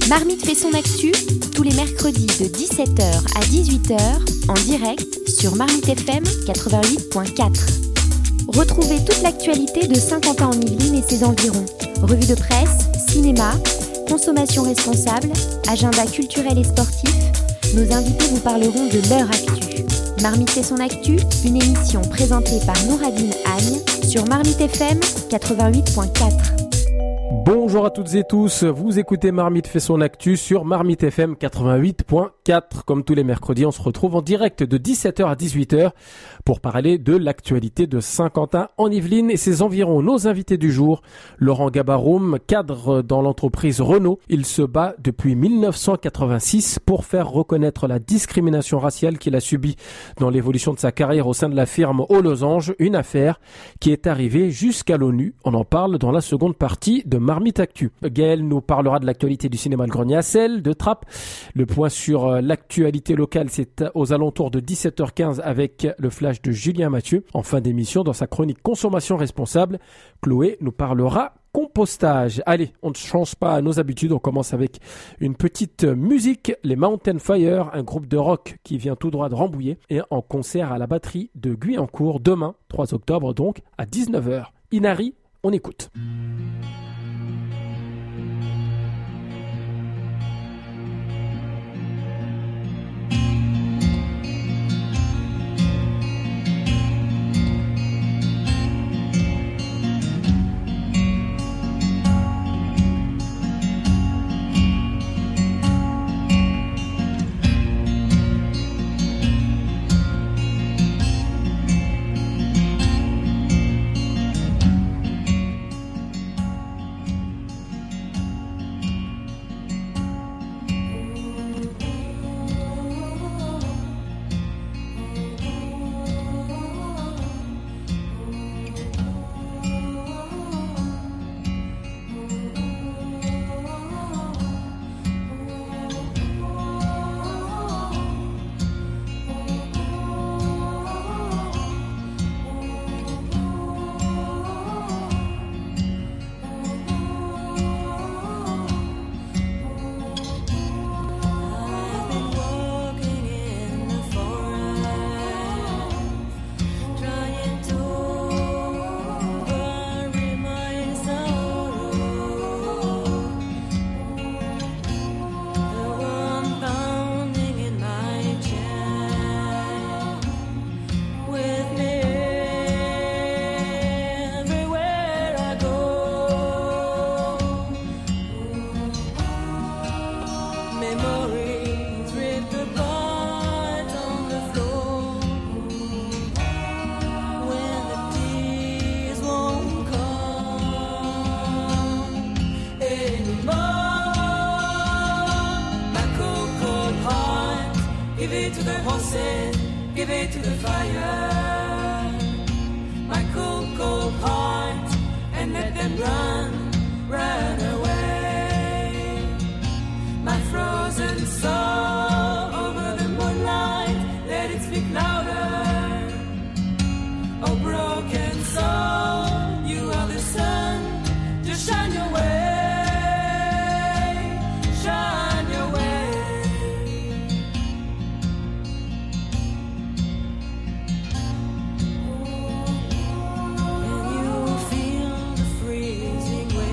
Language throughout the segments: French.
Marmite fait son actu tous les mercredis de 17h à 18h en direct sur Marmite FM 88.4. Retrouvez toute l'actualité de Saint-Quentin-en-Yvelines et ses environs. Revue de presse, cinéma, consommation responsable, agenda culturel et sportif. Nos invités vous parleront de leur actu. Marmite fait son actu, une émission présentée par Nouradine Agne sur Marmite FM 88.4. Bonjour à toutes et tous, vous écoutez Marmite fait son actu sur Marmite FM 88.4. Comme tous les mercredis, on se retrouve en direct de 17h à 18h pour parler de l'actualité de Saint-Quentin-en-Yvelines et ses environs. Nos invités du jour, Laurent Gabaroum, cadre dans l'entreprise Renault. Il se bat depuis 1986 pour faire reconnaître la discrimination raciale qu'il a subie dans l'évolution de sa carrière au sein de la firme aux Losanges, une affaire qui est arrivée jusqu'à l'ONU. On en parle dans la seconde partie de Marmite Actu. Gaël nous parlera de l'actualité du cinéma Le Grenier à Sel, de Trappes. Le point sur l'actualité locale, c'est aux alentours de 17h15 avec le flash de Julien Mathieu. En fin d'émission, dans sa chronique Consommation responsable, Chloé nous parlera compostage. Allez, on ne change pas nos habitudes. On commence avec une petite musique. Les Mountain Fire, un groupe de rock qui vient tout droit de Rambouillet et en concert à la batterie de Guyancourt demain, 3 octobre donc, à 19h. Inari, on écoute. Feel the freezing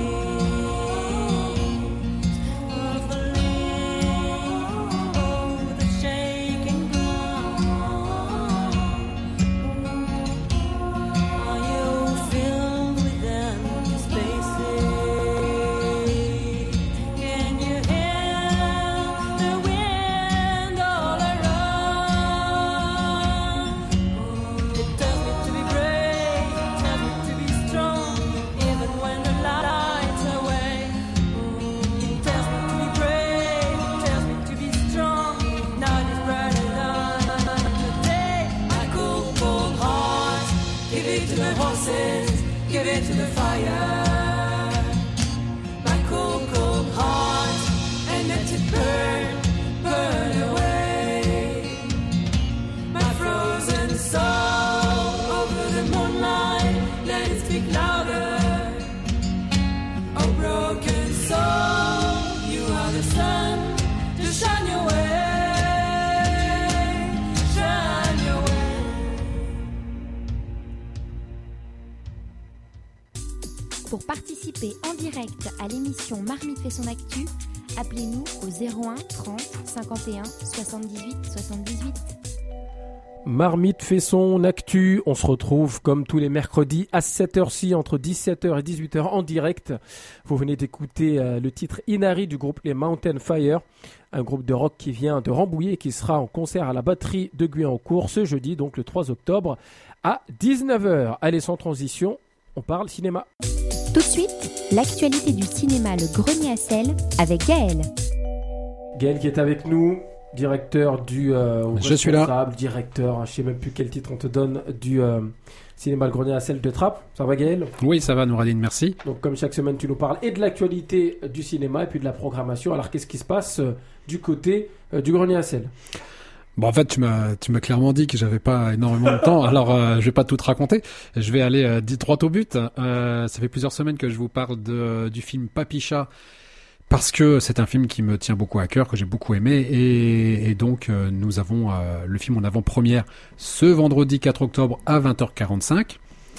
Pour participer en direct à l'émission Marmite fait son actu, appelez-nous au 01 30 51 78 78. Marmite fait son actu. On se retrouve comme tous les mercredis à 7h-ci, entre 17h et 18h en direct. Vous venez d'écouter le titre Inari du groupe Les Mountain Fire, un groupe de rock qui vient de Rambouillet et qui sera en concert à la batterie de Guyancourt ce jeudi, donc le 3 octobre à 19h. Allez, sans transition, on parle cinéma. Tout de suite, l'actualité du cinéma Le Grenier à sel avec Gaël. Gaël qui est avec nous, directeur du... je suis là. Directeur, je ne sais même plus quel titre on te donne, du cinéma Le Grenier à sel de Trappes. Ça va Gaël ? Oui, ça va Nouradine, merci. Donc comme chaque semaine, tu nous parles et de l'actualité du cinéma et puis de la programmation. Alors qu'est-ce qui se passe du côté du Grenier à sel ? Bon, en fait, tu m'as clairement dit que j'avais pas énormément de temps, alors je vais pas tout te raconter. Je vais aller droit au but. Ça fait plusieurs semaines que je vous parle du film Papicha, parce que c'est un film qui me tient beaucoup à cœur, que j'ai beaucoup aimé, et donc nous avons le film en avant-première ce vendredi 4 octobre à 20h45.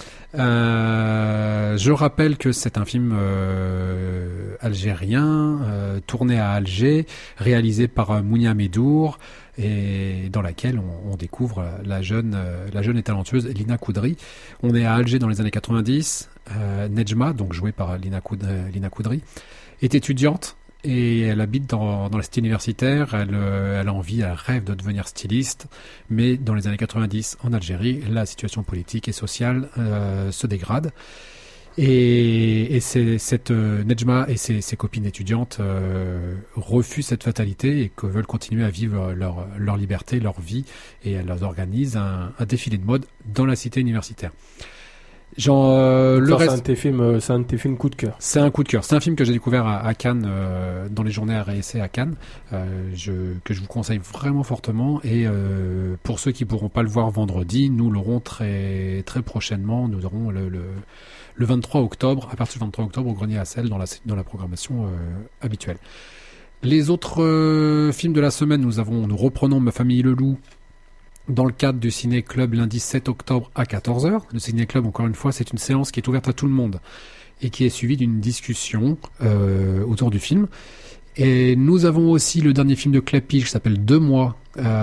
Je rappelle que c'est un film algérien, tourné à Alger, réalisé par Mounia Medour, et dans laquelle on découvre la jeune et talentueuse Lina Koudry. On est à Alger dans les années 90. Nejma, donc jouée par Lina Koudry, est étudiante et elle habite dans la cité universitaire. Elle a envie, elle rêve de devenir styliste, mais dans les années 90 en Algérie, la situation politique et sociale se dégrade. Et cette Nejma et ses copines étudiantes refusent cette fatalité et que veulent continuer à vivre leur liberté, leur vie, et elles leur organisent un défilé de mode dans la cité universitaire. C'est un de tes films coup de cœur. C'est un coup de cœur. C'est un film que j'ai découvert à Cannes, dans les journées RSC à Cannes, que je vous conseille vraiment fortement. Et pour ceux qui pourront pas le voir vendredi, nous l'aurons très très prochainement. Nous aurons le 23 octobre, à partir du 23 octobre, au Grenier à sel dans la programmation habituelle. Les autres films de la semaine, nous reprenons Ma famille le loup dans le cadre du Ciné Club lundi 7 octobre à 14h. Le Ciné Club, encore une fois, c'est une séance qui est ouverte à tout le monde et qui est suivie d'une discussion autour du film. Et nous avons aussi le dernier film de Clapiche qui s'appelle 2 mois.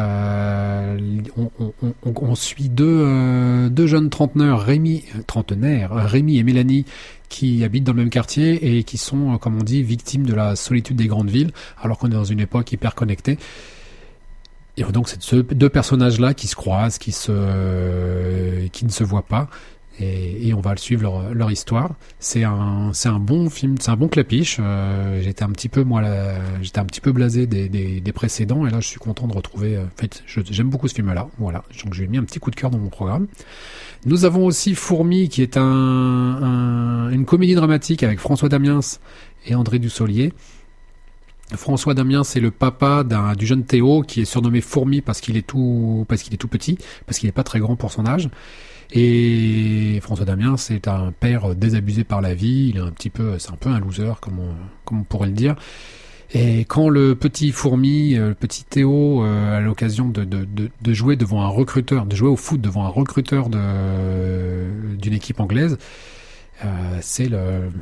On suit deux jeunes trentenaires, Rémi et Mélanie, qui habitent dans le même quartier et qui sont, comme on dit, victimes de la solitude des grandes villes, alors qu'on est dans une époque hyper connectée. Et donc c'est ces deux personnages-là qui se croisent, qui ne se voient pas, et on va le suivre leur histoire. C'est un bon film, c'est un bon Clapiche. J'étais un petit peu blasé des précédents, et là je suis content de retrouver. En fait, j'aime beaucoup ce film-là. Voilà, donc je lui ai mis un petit coup de cœur dans mon programme. Nous avons aussi Fourmi, qui est une comédie dramatique avec François Damiens et André Dussolier. François Damiens, c'est le papa du jeune Théo, qui est surnommé Fourmi parce qu'il est tout petit, parce qu'il n'est pas très grand pour son âge. Et François Damiens, c'est un père désabusé par la vie. C'est un peu un loser, comme on pourrait le dire. Et quand le petit Fourmi, le petit Théo, a l'occasion de jouer devant un recruteur, de jouer au foot devant un recruteur d'une équipe anglaise, ils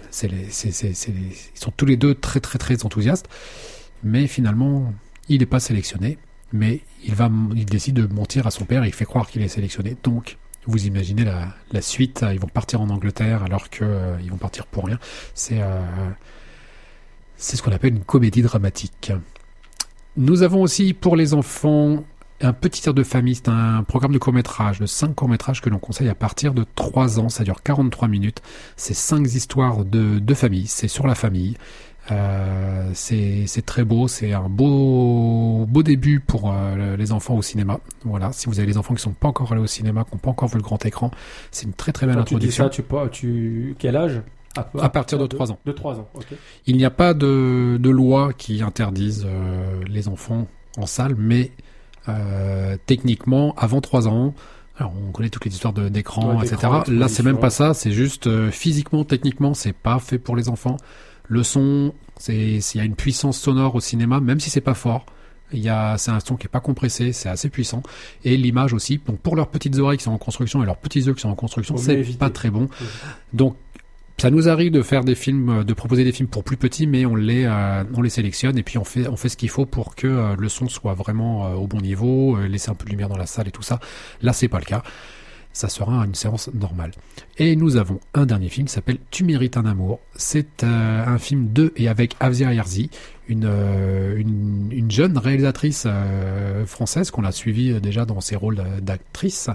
sont tous les deux très très très enthousiastes, mais finalement il n'est pas sélectionné, mais il décide de mentir à son père et il fait croire qu'il est sélectionné. Donc vous imaginez la suite. Ils vont partir en Angleterre alors qu'ils vont partir pour rien. C'est ce qu'on appelle une comédie dramatique. Nous avons aussi pour les enfants un petit air de famille. C'est un programme de court-métrage, de 5 courts-métrages que l'on conseille à partir de 3 ans. Ça dure 43 minutes. C'est 5 histoires de famille. C'est sur la famille. C'est très beau. C'est un beau début pour les enfants au cinéma. Voilà. Si vous avez les enfants qui sont pas encore allés au cinéma, qui n'ont pas encore vu le grand écran, c'est une très très belle introduction. Tu dis ça, quel âge? À partir de 3 ans. De 3 ans, ok. Il n'y a pas de loi qui interdise les enfants en salle, mais techniquement, avant 3 ans, alors on connaît toutes les histoires d'écran, etc. Là, c'est même pas ça, c'est juste physiquement, techniquement, c'est pas fait pour les enfants. Le son, il y a une puissance sonore au cinéma, même si c'est pas fort. C'est un son qui est pas compressé, c'est assez puissant. Et l'image aussi, donc pour leurs petites oreilles qui sont en construction et leurs petits yeux qui sont en construction, c'est pas très bon. Donc, Ça nous arrive de faire des films, de proposer des films pour plus petits, mais on les sélectionne et puis on fait ce qu'il faut pour que le son soit vraiment au bon niveau, laisser un peu de lumière dans la salle et tout ça. Là, c'est pas le cas. Ça sera une séance normale. Et nous avons un dernier film qui s'appelle Tu mérites un amour. C'est un film de et avec Afzia Yerzi, une jeune réalisatrice française qu'on a suivie déjà dans ses rôles d'actrice.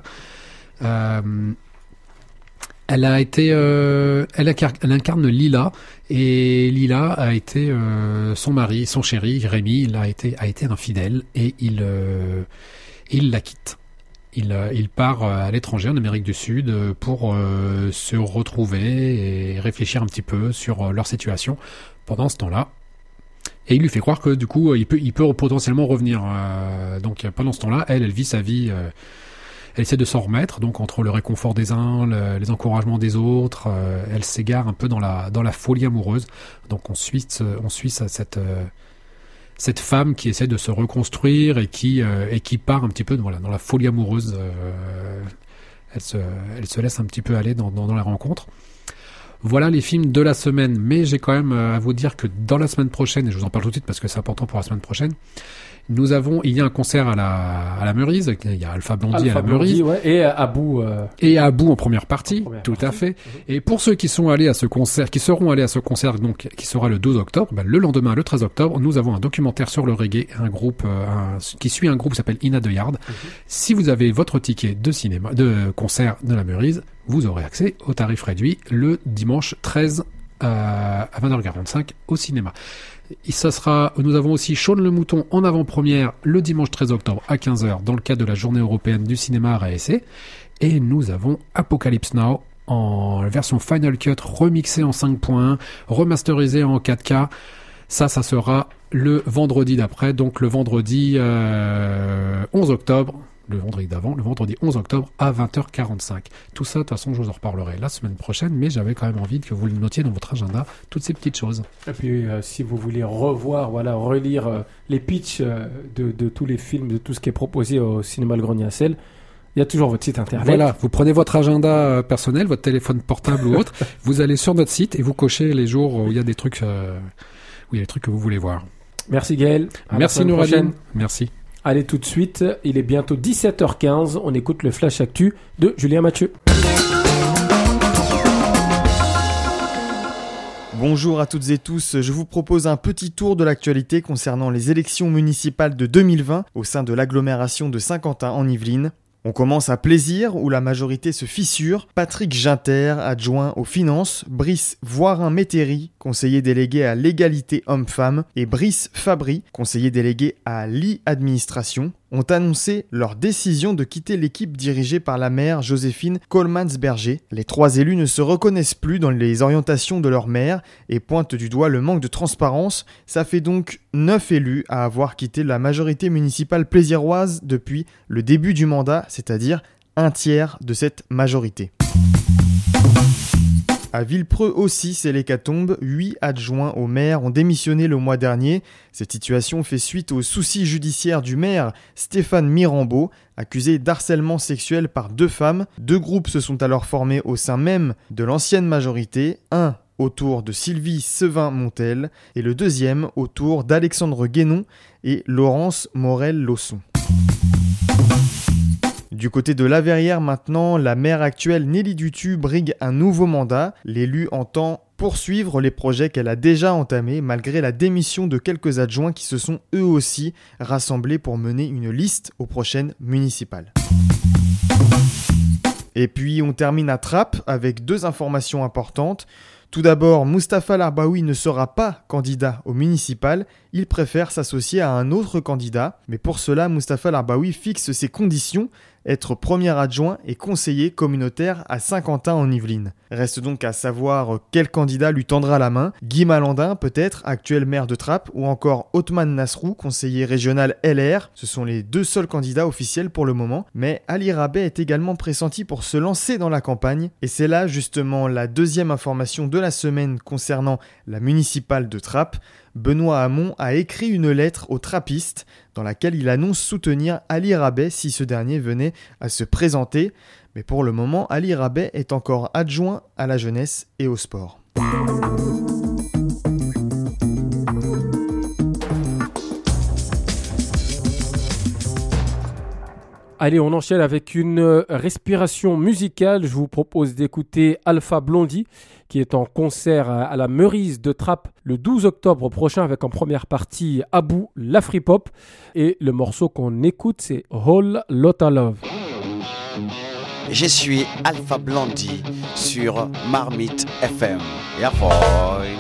Elle incarne Lila, et Lila a été son mari, son chéri Rémi, a été infidèle et il la quitte. Il part à l'étranger, en Amérique du Sud, pour se retrouver et réfléchir un petit peu sur leur situation pendant ce temps-là. Et il lui fait croire que du coup, il peut potentiellement revenir. Donc pendant ce temps-là, elle vit sa vie. Elle essaie de s'en remettre, donc entre le réconfort des uns, les encouragements des autres, elle s'égare un peu dans la folie amoureuse. Donc on suit cette femme qui essaie de se reconstruire et qui part un petit peu dans la folie amoureuse. Elle se laisse un petit peu aller dans la rencontre. Voilà les films de la semaine, mais j'ai quand même à vous dire que dans la semaine prochaine, et je vous en parle tout de suite parce que c'est important pour la semaine prochaine, il y a un concert à la Meurize, il y a Alpha Blondy à la Meurize, ouais, et Abou en première partie, tout à fait. Et pour ceux qui seront allés à ce concert, donc qui sera le 12 octobre, le lendemain, le 13 octobre, nous avons un documentaire sur le reggae, un groupe qui suit un groupe qui s'appelle Ina de Yard. Si vous avez votre ticket de concert de la Meurize, vous aurez accès au tarif réduit le dimanche 13 à 20h45 au cinéma. Nous avons aussi Shaun le Mouton en avant-première le dimanche 13 octobre à 15h dans le cadre de la journée européenne du cinéma à RSC. Et nous avons Apocalypse Now en version Final Cut remixée en 5.1, remasterisée en 4K. Ça sera le vendredi d'après, donc le vendredi 11 octobre. Le vendredi d'avant, le vendredi 11 octobre à 20h45. Tout ça, de toute façon, je vous en reparlerai la semaine prochaine, mais j'avais quand même envie que vous le notiez dans votre agenda, toutes ces petites choses. Et puis, si vous voulez relire les pitchs de tous les films, de tout ce qui est proposé au cinéma Le Grenier à Sel, il y a toujours votre site internet. Voilà, vous prenez votre agenda personnel, votre téléphone portable ou autre, vous allez sur notre site et vous cochez les jours où il y a des trucs, que vous voulez voir. Merci Gaël. Merci Nouradine. Merci. Allez, tout de suite, il est bientôt 17h15, on écoute le Flash Actu de Julien Mathieu. Bonjour à toutes et tous, je vous propose un petit tour de l'actualité concernant les élections municipales de 2020 au sein de l'agglomération de Saint-Quentin en Yvelines. On commence à Plaisir, où la majorité se fissure. Patrick Ginter, adjoint aux finances, Brice Voirin-Métairie, conseiller délégué à l'égalité homme-femme, et Brice Fabry, conseiller délégué à l'e-administration, ont annoncé leur décision de quitter l'équipe dirigée par la maire Joséphine Coleman-Berger. Les trois élus ne se reconnaissent plus dans les orientations de leur maire et pointent du doigt le manque de transparence. Ça fait donc 9 élus à avoir quitté la majorité municipale plaisiroise depuis le début du mandat, c'est-à-dire un tiers de cette majorité. À Villepreux aussi, c'est l'hécatombe. 8 adjoints au maire ont démissionné le mois dernier. Cette situation fait suite aux soucis judiciaires du maire Stéphane Mirambeau, accusé d'harcèlement sexuel par 2 femmes. 2 groupes se sont alors formés au sein même de l'ancienne majorité. Un autour de Sylvie Sevin-Montel et le deuxième autour d'Alexandre Guénon et Laurence Morel-Lausson. Du côté de La Verrière maintenant, la maire actuelle Nelly Dutu brigue un nouveau mandat. L'élu entend poursuivre les projets qu'elle a déjà entamés malgré la démission de quelques adjoints qui se sont eux aussi rassemblés pour mener une liste aux prochaines municipales. Et puis on termine à Trappes avec 2 informations importantes. Tout d'abord, Mustapha Larbaoui ne sera pas candidat au municipal, il préfère s'associer à un autre candidat. Mais pour cela, Mustapha Larbaoui fixe ses conditions, être premier adjoint et conseiller communautaire à Saint-Quentin en Yvelines. Reste donc à savoir quel candidat lui tendra la main. Guy Malandin peut-être, actuel maire de Trappes, ou encore Othman Nasrou, conseiller régional LR. Ce sont les 2 seuls candidats officiels pour le moment, mais Ali Rabet est également pressenti pour se lancer dans la campagne. Et c'est là justement la deuxième information de la semaine concernant la municipale de Trappes. Benoît Hamon a écrit une lettre aux trappistes dans laquelle il annonce soutenir Ali Rabet si ce dernier venait à se présenter. Mais pour le moment, Ali Rabet est encore adjoint à la jeunesse et au sport. Allez, on enchaîne avec une respiration musicale. Je vous propose d'écouter Alpha Blondy, qui est en concert à la Meurice de Trappes le 12 octobre prochain avec en première partie Abou, la free pop. Et le morceau qu'on écoute, c'est Whole Lotta Love. Je suis Alpha Blondy sur Marmite FM. Yeah, boy.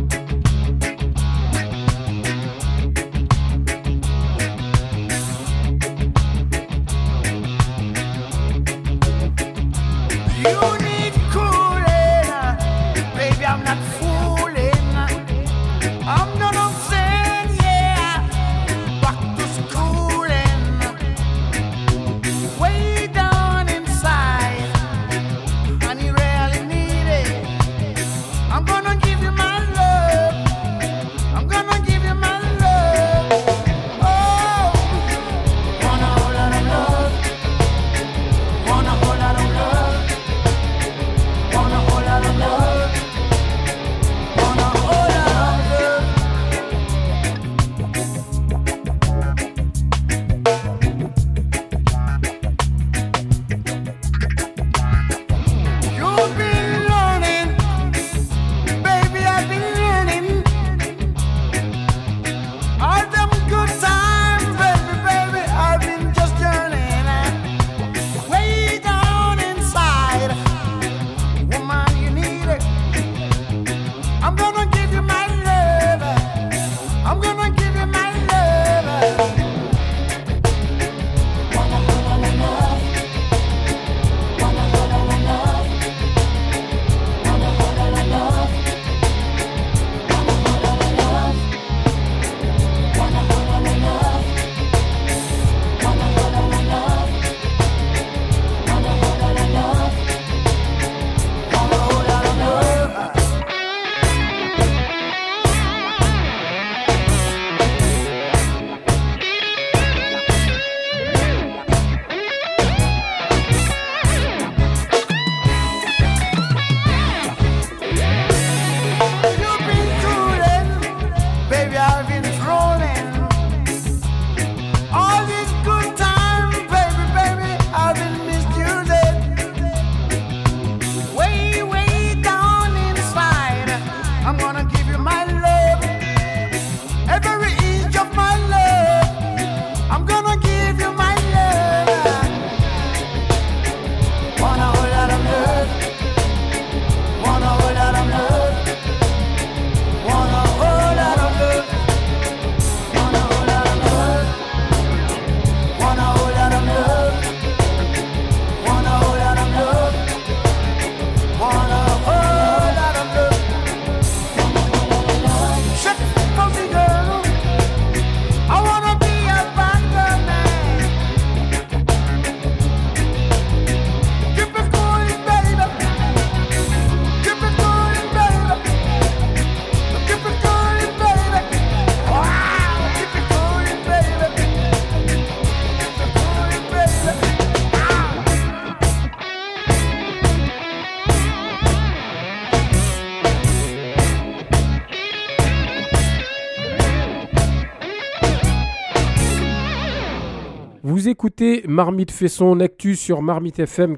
Vous écoutez Marmite fait son actu sur Marmite FM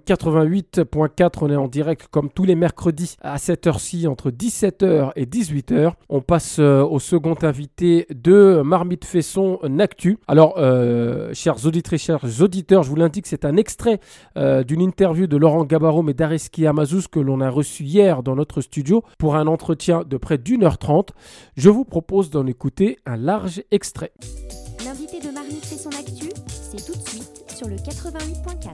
88.4. On est en direct comme tous les mercredis à cette heure-ci entre 17h et 18h. On passe au second invité de Marmite fait son actu. Alors, chers auditrices, chers auditeurs, je vous l'indique, c'est un extrait d'une interview de Laurent Gabaroum et d'Areski Amazous que l'on a reçu hier dans notre studio pour un entretien de près d'1h30. Je vous propose d'en écouter un large extrait. L'invité de Marmite fait son actu, c'est tout de suite sur le 88.4.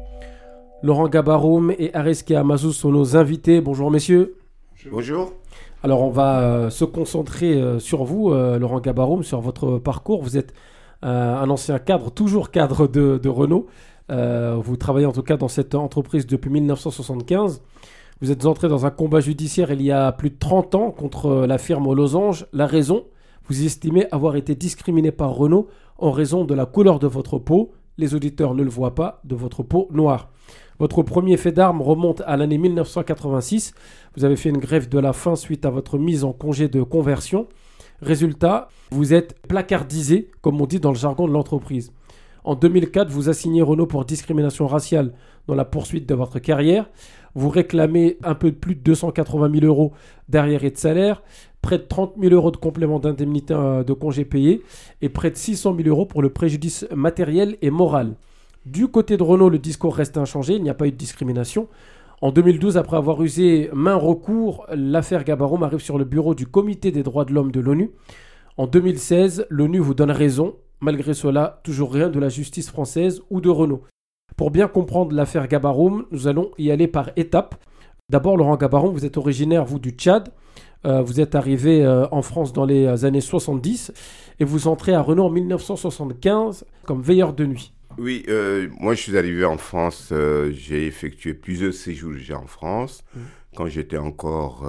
Laurent Gabaroum et Areski Amazous sont nos invités. Bonjour messieurs. Bonjour. Alors on va se concentrer sur vous, Laurent Gabaroum, sur votre parcours. Vous êtes un ancien cadre, toujours cadre de Renault. Vous travaillez en tout cas dans cette entreprise depuis 1975. Vous êtes entré dans un combat judiciaire il y a plus de 30 ans contre la firme aux losanges. La raison, vous estimez avoir été discriminé par Renault en raison de la couleur de votre peau. Les auditeurs ne le voient pas, de votre peau noire. Votre premier fait d'armes remonte à l'année 1986. Vous avez fait une grève de la faim suite à votre mise en congé de conversion. Résultat, vous êtes placardisé, comme on dit dans le jargon de l'entreprise. En 2004, vous assignez Renault pour discrimination raciale dans la poursuite de votre carrière. Vous réclamez un peu plus de 280 000 euros d'arriérés de salaire, près de 30 000 euros de complément d'indemnité de congé payé et près de 600 000 euros pour le préjudice matériel et moral. Du côté de Renault, le discours reste inchangé, il n'y a pas eu de discrimination. En 2012, après avoir usé maint recours, l'affaire Gabaroum arrive sur le bureau du Comité des droits de l'homme de l'ONU. En 2016, l'ONU vous donne raison. Malgré cela, toujours rien de la justice française ou de Renault. Pour bien comprendre l'affaire Gabaroum, nous allons y aller par étapes. D'abord, Laurent Gabaroum, vous êtes originaire, vous, du Tchad. Vous êtes arrivé en France dans les années 70 et vous entrez à Renault en 1975 comme veilleur de nuit. Oui, moi je suis arrivé en France, j'ai effectué plusieurs séjours déjà en France, quand j'étais encore,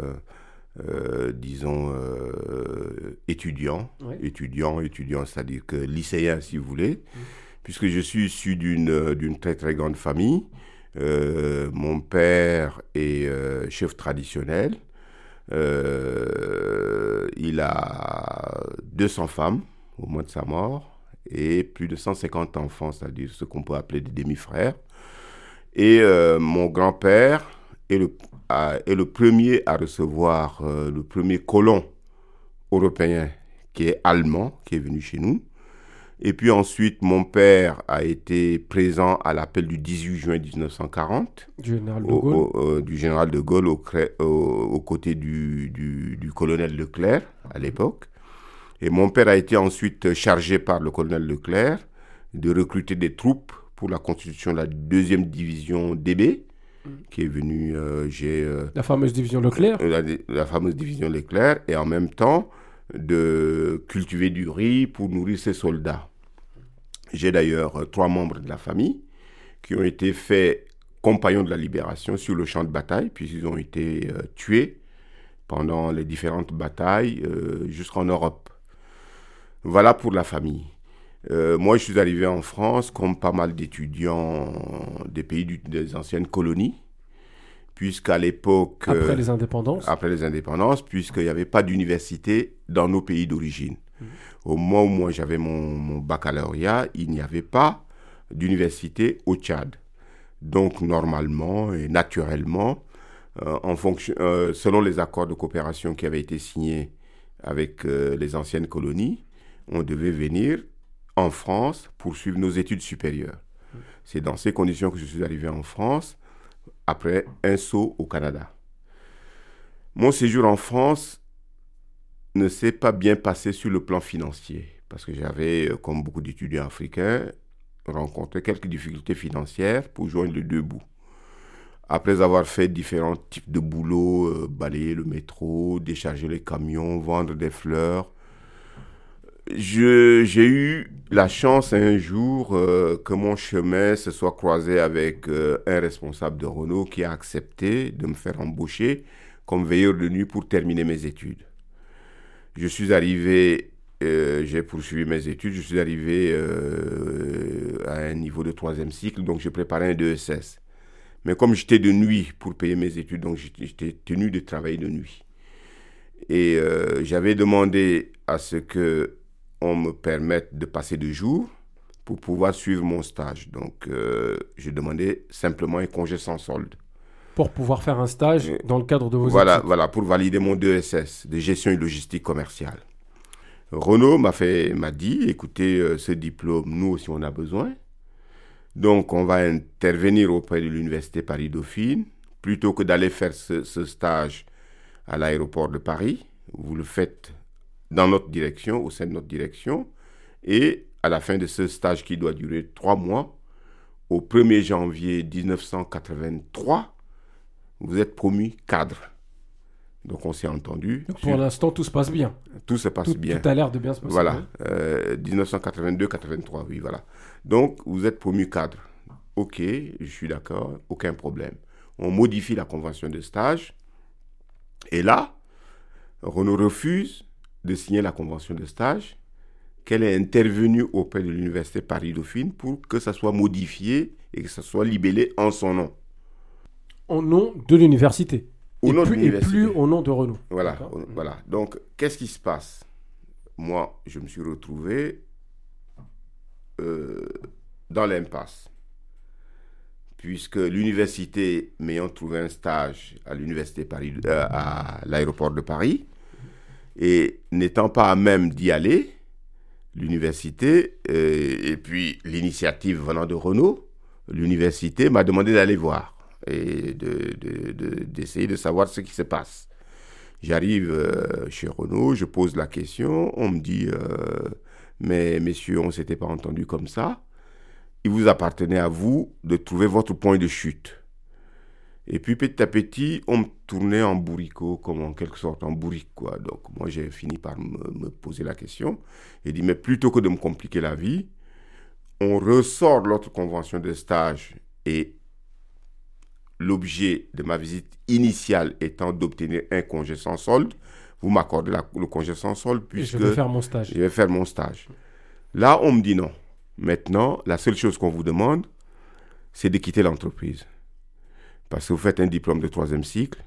étudiant, c'est-à-dire que lycéen si vous voulez, puisque je suis issu d'une très très grande famille. Mon père est chef traditionnel, il a 200 femmes au moment de sa mort, et plus de 150 enfants, c'est-à-dire ce qu'on peut appeler des demi-frères. Et mon grand-père est le premier à recevoir le premier colon européen qui est allemand, qui est venu chez nous. Et puis ensuite, mon père a été présent à l'appel du 18 juin 1940 du général de Gaulle aux côtés du colonel Leclerc à l'époque. Et mon père a été ensuite chargé par le colonel Leclerc de recruter des troupes pour la constitution de la 2e division DB, qui est venue... la fameuse division Leclerc. La fameuse division Leclerc, et en même temps de cultiver du riz pour nourrir ses soldats. J'ai d'ailleurs 3 membres de la famille qui ont été faits compagnons de la libération sur le champ de bataille, puisqu'ils ont été tués pendant les différentes batailles jusqu'en Europe. Voilà pour la famille. Moi, je suis arrivé en France comme pas mal d'étudiants des pays des anciennes colonies, puisqu'à l'époque... Après les indépendances, puisqu'il n'y avait pas d'université dans nos pays d'origine. Au moment où moi j'avais mon baccalauréat, il n'y avait pas d'université au Tchad. Donc, normalement et naturellement, selon les accords de coopération qui avaient été signés avec les anciennes colonies, on devait venir en France pour suivre nos études supérieures. C'est dans ces conditions que je suis arrivé en France, après un saut au Canada. Mon séjour en France ne s'est pas bien passé sur le plan financier, parce que j'avais, comme beaucoup d'étudiants africains, rencontré quelques difficultés financières pour joindre les deux bouts. Après avoir fait différents types de boulots, balayer le métro, décharger les camions, vendre des fleurs, j'ai eu la chance un jour que mon chemin se soit croisé avec un responsable de Renault qui a accepté de me faire embaucher comme veilleur de nuit pour terminer mes études. Je suis arrivé, j'ai poursuivi mes études, je suis arrivé à un niveau de 3e cycle, donc je préparais un DESS. Mais comme j'étais de nuit pour payer mes études, donc j'étais tenu de travailler de nuit. Et j'avais demandé à ce qu'on me permette de passer de jour pour pouvoir suivre mon stage. Donc, je demandais simplement un congé sans solde. Pour pouvoir faire un stage dans le cadre de vos études. Voilà, pour valider mon DESS, de gestion et logistique commerciale. Renault m'a dit, écoutez, ce diplôme, nous aussi on a besoin. Donc, on va intervenir auprès de l'Université Paris-Dauphine. Plutôt que d'aller faire ce stage à l'aéroport de Paris, vous le faites dans notre direction, au sein de notre direction. Et à la fin de ce stage qui doit durer 3 mois, au 1er janvier 1983, vous êtes promu cadre. Donc, on s'est entendu. Donc, pour l'instant, tout se passe bien. Tout se passe bien. Tout a l'air de bien se passer. Voilà. 1982-83, oui, voilà. Donc, vous êtes promu cadre. OK, je suis d'accord, aucun problème. On modifie la convention de stage. Et là, Renault refuse de signer la convention de stage, qu'elle est intervenue auprès de l'Université Paris-Dauphine pour que ça soit modifié et que ça soit libellé en son nom. Au nom de l'université. Au nom de Et l'université. plus au nom de Renault. Voilà, D'accord. voilà. Donc, qu'est-ce qui se passe? Moi, je me suis retrouvé dans l'impasse. Puisque l'université, m'ayant trouvé un stage à l'université Paris, à l'aéroport de Paris, et n'étant pas à même d'y aller, l'université, et puis l'initiative venant de Renault, l'université m'a demandé d'aller voir et d'essayer de savoir ce qui se passe. J'arrive chez Renault, je pose la question, on me dit mais messieurs, on ne s'était pas entendu comme ça. Il vous appartenait à vous de trouver votre point de chute. Et puis petit à petit, on me tournait en bourricot, comme en quelque sorte en bourrique, quoi. Donc moi, j'ai fini par me poser la question et dit, mais plutôt que de me compliquer la vie, on ressort de notre convention de stage et l'objet de ma visite initiale étant d'obtenir un congé sans solde, vous m'accordez le congé sans solde puisque je vais faire mon stage. Je vais faire mon stage. Là, on me dit non. Maintenant, la seule chose qu'on vous demande, c'est de quitter l'entreprise. Parce que vous faites un diplôme de 3e cycle.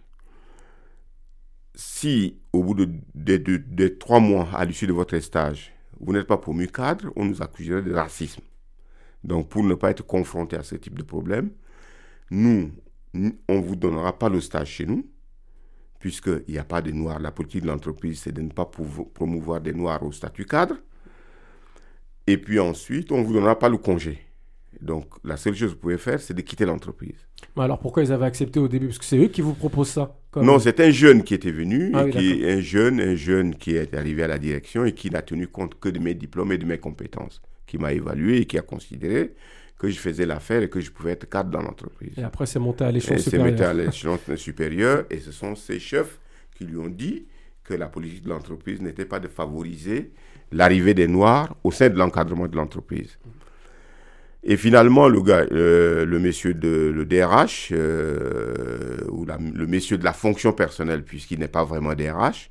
Si, au bout de 3 mois à l'issue de votre stage, vous n'êtes pas promu cadre, on nous accuserait de racisme. Donc, pour ne pas être confronté à ce type de problème, nous, on ne vous donnera pas le stage chez nous, puisqu'il n'y a pas de noirs. La politique de l'entreprise, c'est de ne pas promouvoir des noirs au statut cadre. Et puis ensuite, on ne vous donnera pas le congé. Donc, la seule chose que vous pouvez faire, c'est de quitter l'entreprise. Mais alors, pourquoi ils avaient accepté au début? Parce que c'est eux qui vous proposent ça. Non, c'est un jeune qui était venu, Ah, un jeune qui est arrivé à la direction et qui n'a tenu compte que de mes diplômes et de mes compétences, qui m'a évalué et qui a considéré que je faisais l'affaire et que je pouvais être cadre dans l'entreprise. Et après, c'est monté à l'échelon supérieur. C'est monté à supérieur. l'échelon supérieur et ce sont ces chefs qui lui ont dit que la politique de l'entreprise n'était pas de favoriser l'arrivée des Noirs au sein de l'encadrement de l'entreprise. Et finalement, le monsieur le DRH, ou le monsieur de la fonction personnelle, puisqu'il n'est pas vraiment DRH,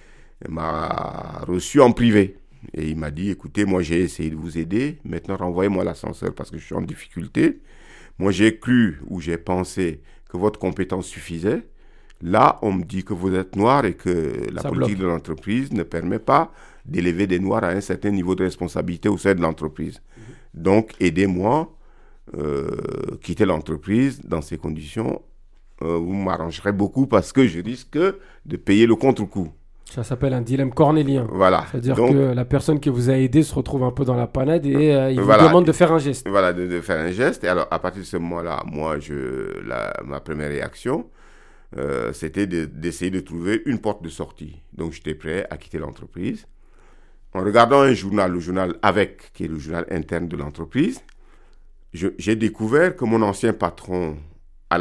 m'a reçu en privé. Et il m'a dit, écoutez, moi j'ai essayé de vous aider, maintenant renvoyez-moi l'ascenseur parce que je suis en difficulté. Moi j'ai cru ou j'ai pensé que votre compétence suffisait. Là, on me dit que vous êtes noir et que la politique de l'entreprise ne permet pas d'élever des noirs à un certain niveau de responsabilité au sein de l'entreprise. Donc, aidez-moi, quitter l'entreprise dans ces conditions. Vous m'arrangerez beaucoup parce que je risque de payer le contre-coup. Ça s'appelle un dilemme cornélien. Voilà. C'est-à-dire que la personne qui vous a aidé se retrouve un peu dans la panade et il vous demande de faire un geste. Voilà, de faire un geste. Et alors, à partir de ce moment-là, moi, ma première réaction, c'était d'essayer de trouver une porte de sortie. Donc, j'étais prêt à quitter l'entreprise. En regardant un journal, le journal AVEC, qui est le journal interne de l'entreprise, j'ai découvert que mon ancien patron à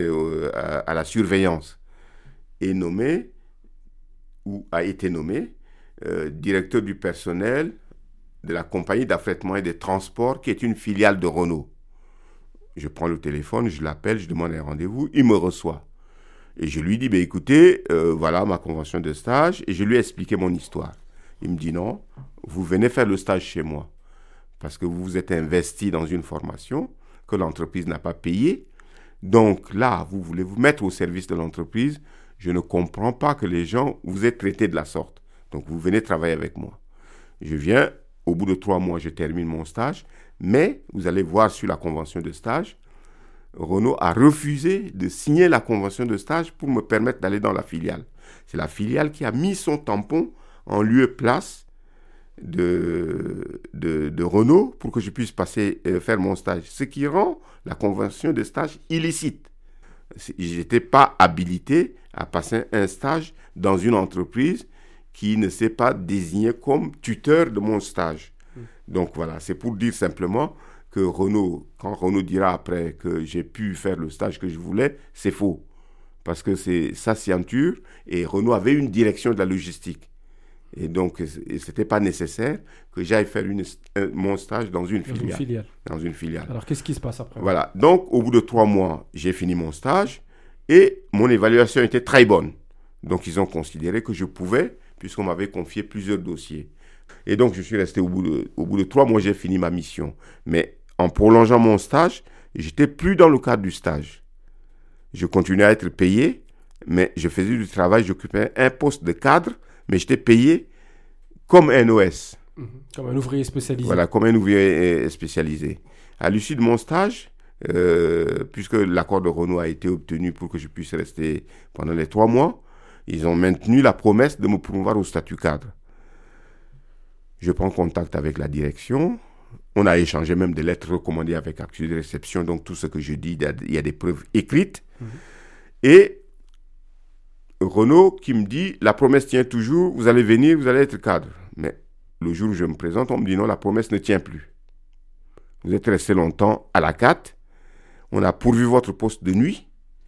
la surveillance est nommé, ou a été nommé, directeur du personnel de la compagnie d'affrètement et de transport, qui est une filiale de Renault. Je prends le téléphone, je l'appelle, je demande un rendez-vous, il me reçoit. Et je lui dis, écoutez, voilà ma convention de stage, et je lui ai expliqué mon histoire. Il me dit non, vous venez faire le stage chez moi parce que vous vous êtes investi dans une formation que l'entreprise n'a pas payée. Donc là, vous voulez vous mettre au service de l'entreprise. Je ne comprends pas que les gens vous aient traité de la sorte. Donc vous venez travailler avec moi. Je viens, au bout de 3 mois, je termine mon stage. Mais vous allez voir sur la convention de stage, Renault a refusé de signer la convention de stage pour me permettre d'aller dans la filiale. C'est la filiale qui a mis son tampon en lieu et place de Renault pour que je puisse faire mon stage. Ce qui rend la convention de stage illicite. Je n'étais pas habilité à passer un stage dans une entreprise qui ne s'est pas désignée comme tuteur de mon stage. Donc voilà, c'est pour dire simplement que Renault, quand Renault dira après que j'ai pu faire le stage que je voulais, c'est faux. Parce que c'est sa scienture et Renault avait une direction de la logistique. Et donc, ce n'était pas nécessaire que j'aille faire mon stage dans une filiale. Dans une filiale. Alors, qu'est-ce qui se passe après? Voilà. Donc, au bout de 3 mois, j'ai fini mon stage et mon évaluation était très bonne. Donc, ils ont considéré que je pouvais puisqu'on m'avait confié plusieurs dossiers. Et donc, je suis resté au bout de 3 mois, j'ai fini ma mission. Mais en prolongeant mon stage, j'étais plus dans le cadre du stage. Je continuais à être payé, mais je faisais du travail, j'occupais un poste de cadre, mais j'étais payé comme un OS. Comme un ouvrier spécialisé. Voilà, comme un ouvrier spécialisé. À l'issue de mon stage, puisque l'accord de Renault a été obtenu pour que je puisse rester pendant les 3 mois, ils ont maintenu la promesse de me promouvoir au statut cadre. Je prends contact avec la direction. On a échangé même des lettres recommandées avec accusé de réception. Donc, tout ce que je dis, il y a des preuves écrites. Et Renault qui me dit, la promesse tient toujours, vous allez venir, vous allez être cadre. Mais le jour où je me présente, on me dit non, la promesse ne tient plus. Vous êtes resté longtemps à la CAT. On a pourvu votre poste de nuit.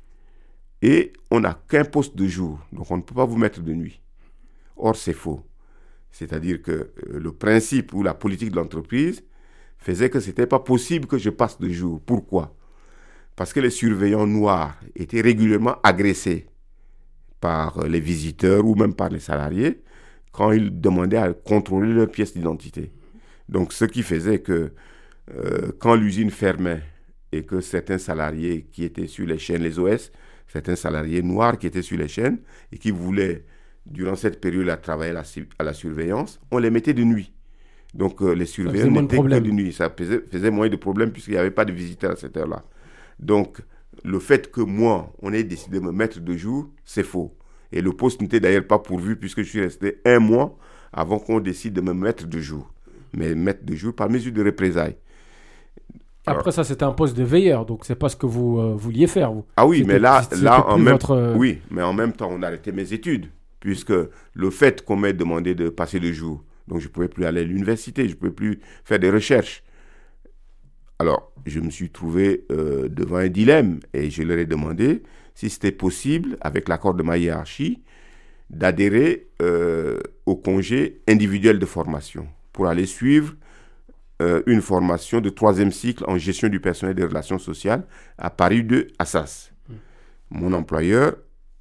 Et on n'a qu'un poste de jour. Donc, on ne peut pas vous mettre de nuit. Or, c'est faux. C'est-à-dire que le principe ou la politique de l'entreprise faisait que ce n'était pas possible que je passe de jour. Pourquoi ? Parce que les surveillants noirs étaient régulièrement agressés par les visiteurs ou même par les salariés quand ils demandaient à contrôler leurs pièces d'identité. Donc, ce qui faisait que quand l'usine fermait et que certains salariés qui étaient sur les chaînes, les OS, certains salariés noirs qui étaient sur les chaînes et qui voulaient, durant cette période-là, travailler à la surveillance, on les mettait de nuit. Donc, les surveillants n'étaient que de nuit. Ça faisait moins de problèmes puisqu'il n'y avait pas de visiteurs à cette heure-là. Donc, le fait que moi, on ait décidé de me mettre de jour, c'est faux. Et le poste n'était d'ailleurs pas pourvu puisque je suis resté 1 mois avant qu'on décide de me mettre de jour. Mais mettre de jour par mesure de représailles. Après ça, c'était un poste de veilleur, donc c'est pas ce que vous vouliez faire, vous. Ah oui, mais là en même oui, mais en même temps, on a arrêté mes études, puisque le fait qu'on m'ait demandé de passer le jour, donc je pouvais plus aller à l'université, je pouvais plus faire des recherches. Alors, je me suis trouvé devant un dilemme et je leur ai demandé si c'était possible, avec l'accord de ma hiérarchie, d'adhérer au congé individuel de formation pour aller suivre une formation de 3e cycle en gestion du personnel et des relations sociales à Paris 2 Assas. Mon employeur,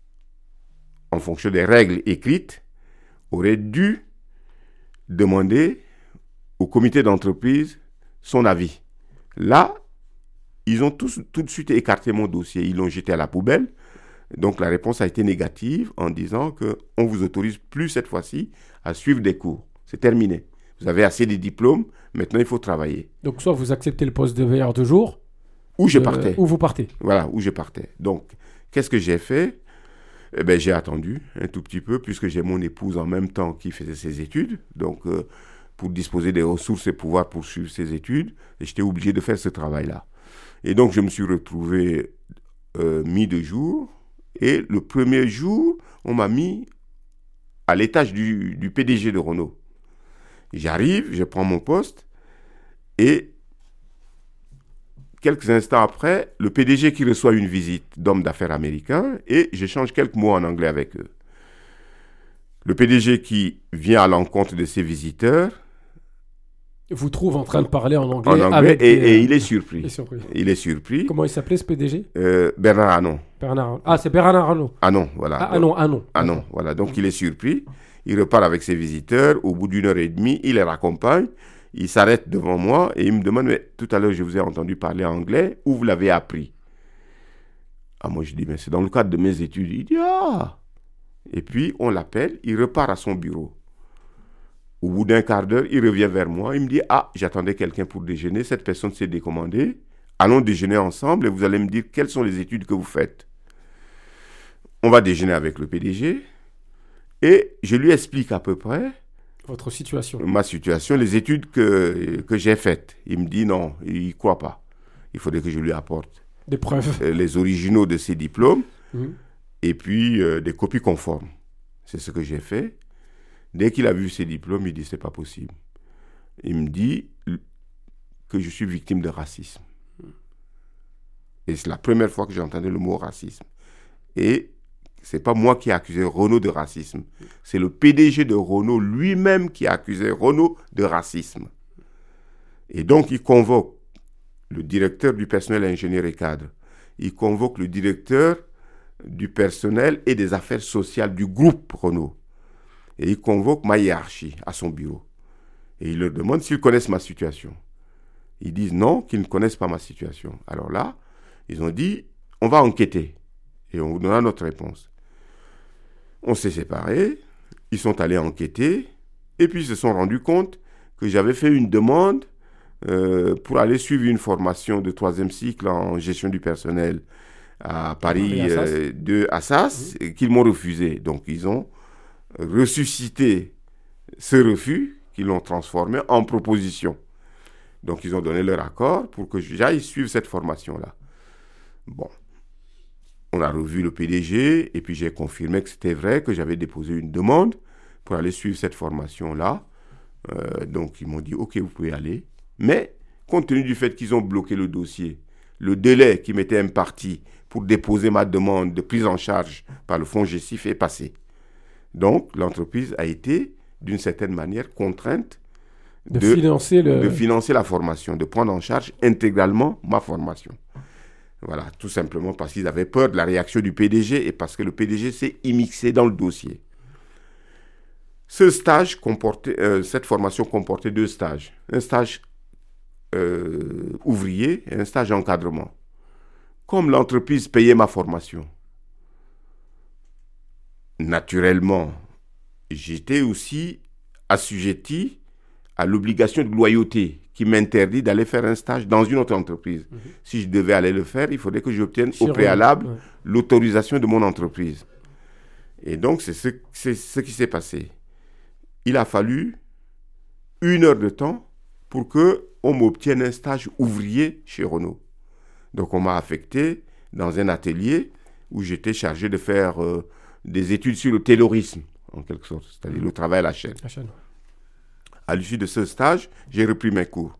en fonction des règles écrites, aurait dû demander au comité d'entreprise son avis. Là, ils ont tout de suite écarté mon dossier. Ils l'ont jeté à la poubelle. Donc, la réponse a été négative en disant qu'on ne vous autorise plus cette fois-ci à suivre des cours. C'est terminé. Vous avez assez de diplômes, maintenant il faut travailler. Donc soit vous acceptez le poste de veilleur de jour, ou je partais. Ou vous partez. Voilà, où je partais. Donc, qu'est-ce que j'ai fait ? Eh bien, j'ai attendu un tout petit peu, puisque j'ai mon épouse en même temps qui faisait ses études. Donc, pour disposer des ressources et pouvoir poursuivre ses études, j'étais obligé de faire ce travail-là. Et donc, je me suis retrouvé mis de jour. Et le premier jour, on m'a mis à l'étage du PDG de Renault. J'arrive, je prends mon poste et quelques instants après, le PDG qui reçoit une visite d'hommes d'affaires américains et j'échange quelques mots en anglais avec eux. Le PDG qui vient à l'encontre de ses visiteurs vous trouve en train de parler en anglais avec et il est surpris. Il est surpris. Comment il s'appelait ce PDG ? Bernard Anon. Ah, c'est Bernard Arnault. Anon, voilà. Anon, voilà. Donc il est surpris. Il repart avec ses visiteurs. Au bout d'1 heure et demie, il les raccompagne. Il s'arrête devant moi et il me demande, mais tout à l'heure, je vous ai entendu parler anglais. Où vous l'avez appris ? Ah, moi, je dis, mais c'est dans le cadre de mes études. Il dit, ah ! Et puis, on l'appelle. Il repart à son bureau. Au bout d'1 quart d'heure, il revient vers moi. Il me dit, ah, j'attendais quelqu'un pour déjeuner. Cette personne s'est décommandée. Allons déjeuner ensemble et vous allez me dire quelles sont les études que vous faites. On va déjeuner avec le PDG. Et je lui explique à peu près votre situation. Ma situation, les études que j'ai faites. Il me dit non, il ne croit pas. Il faudrait que je lui apporte des preuves. Les originaux de ses diplômes et puis des copies conformes. C'est ce que j'ai fait. Dès qu'il a vu ses diplômes, il dit c'est pas possible. Il me dit que je suis victime de racisme. Et c'est la première fois que j'entendais le mot racisme. Et c'est pas moi qui ai accusé Renault de racisme. C'est le PDG de Renault lui-même qui a accusé Renault de racisme. Et donc, il convoque le directeur du personnel ingénieur et cadre. Il convoque le directeur du personnel et des affaires sociales du groupe Renault. Et il convoque ma hiérarchie à son bureau. Et il leur demande s'ils connaissent ma situation. Ils disent non, qu'ils ne connaissent pas ma situation. Alors là, ils ont dit, on va enquêter. Et on vous donnera notre réponse. On s'est séparés. Ils sont allés enquêter. Et puis ils se sont rendus compte que j'avais fait une demande pour aller suivre une formation de 3e cycle en gestion du personnel à Paris 2 Assas, qu'ils m'ont refusé. Donc ils ont ressuscité ce refus, qu'ils l'ont transformé en proposition. Donc ils ont donné leur accord pour que j'aille suivre cette formation-là. Bon, on a revu le PDG et puis j'ai confirmé que c'était vrai, que j'avais déposé une demande pour aller suivre cette formation-là. Donc ils m'ont dit, ok, vous pouvez aller. Mais, compte tenu du fait qu'ils ont bloqué le dossier, le délai qui m'était imparti pour déposer ma demande de prise en charge par le fonds GESIF est passé. Donc, l'entreprise a été, d'une certaine manière, contrainte de financer la formation, de prendre en charge intégralement ma formation. Voilà, tout simplement parce qu'ils avaient peur de la réaction du PDG et parce que le PDG s'est immixé dans le dossier. Cette formation comportait 2 stages. Un stage ouvrier et un stage encadrement. Comme l'entreprise payait ma formation, naturellement, j'étais aussi assujetti à l'obligation de loyauté qui m'interdit d'aller faire un stage dans une autre entreprise. Si je devais aller le faire, il faudrait que j'obtienne au préalable l'autorisation de mon entreprise. Et donc, c'est ce qui s'est passé. Il a fallu 1 heure de temps pour qu'on m'obtienne un stage ouvrier chez Renault. Donc, on m'a affecté dans un atelier où j'étais chargé de faire des études sur le taylorisme, en quelque sorte, c'est-à-dire le travail à la chaîne. À l'issue de ce stage, j'ai repris mes cours.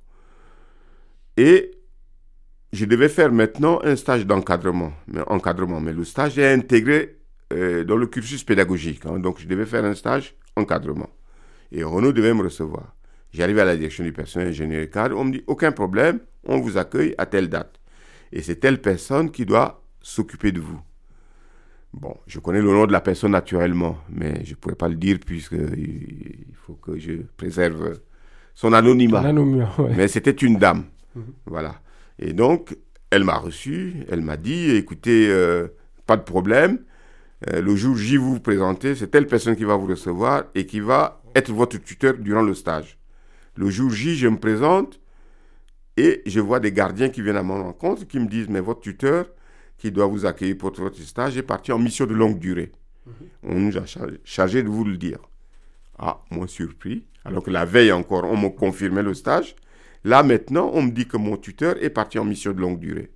Et je devais faire maintenant un stage d'encadrement. Mais le stage est intégré dans le cursus pédagogique. Donc, je devais faire un stage encadrement. Et Renault devait me recevoir. J'arrive à la direction du personnel ingénieur et cadre. On me dit, aucun problème, on vous accueille à telle date. Et c'est telle personne qui doit s'occuper de vous. Bon, je connais le nom de la personne naturellement, mais je ne pourrais pas le dire puisqu'il faut que je préserve son anonymat. Ouais. Mais c'était une dame. Voilà. Et donc, elle m'a reçu, elle m'a dit, écoutez, pas de problème, le jour J, vous vous présentez, c'est telle personne qui va vous recevoir et qui va être votre tuteur durant le stage. Le jour J, je me présente et je vois des gardiens qui viennent à mon rencontre qui me disent, mais votre tuteur qui doit vous accueillir pour votre stage est parti en mission de longue durée. On nous a chargé de vous le dire. Ah, moi surpris. Alors que la veille encore, on me confirmait le stage. Là maintenant, on me dit que mon tuteur est parti en mission de longue durée.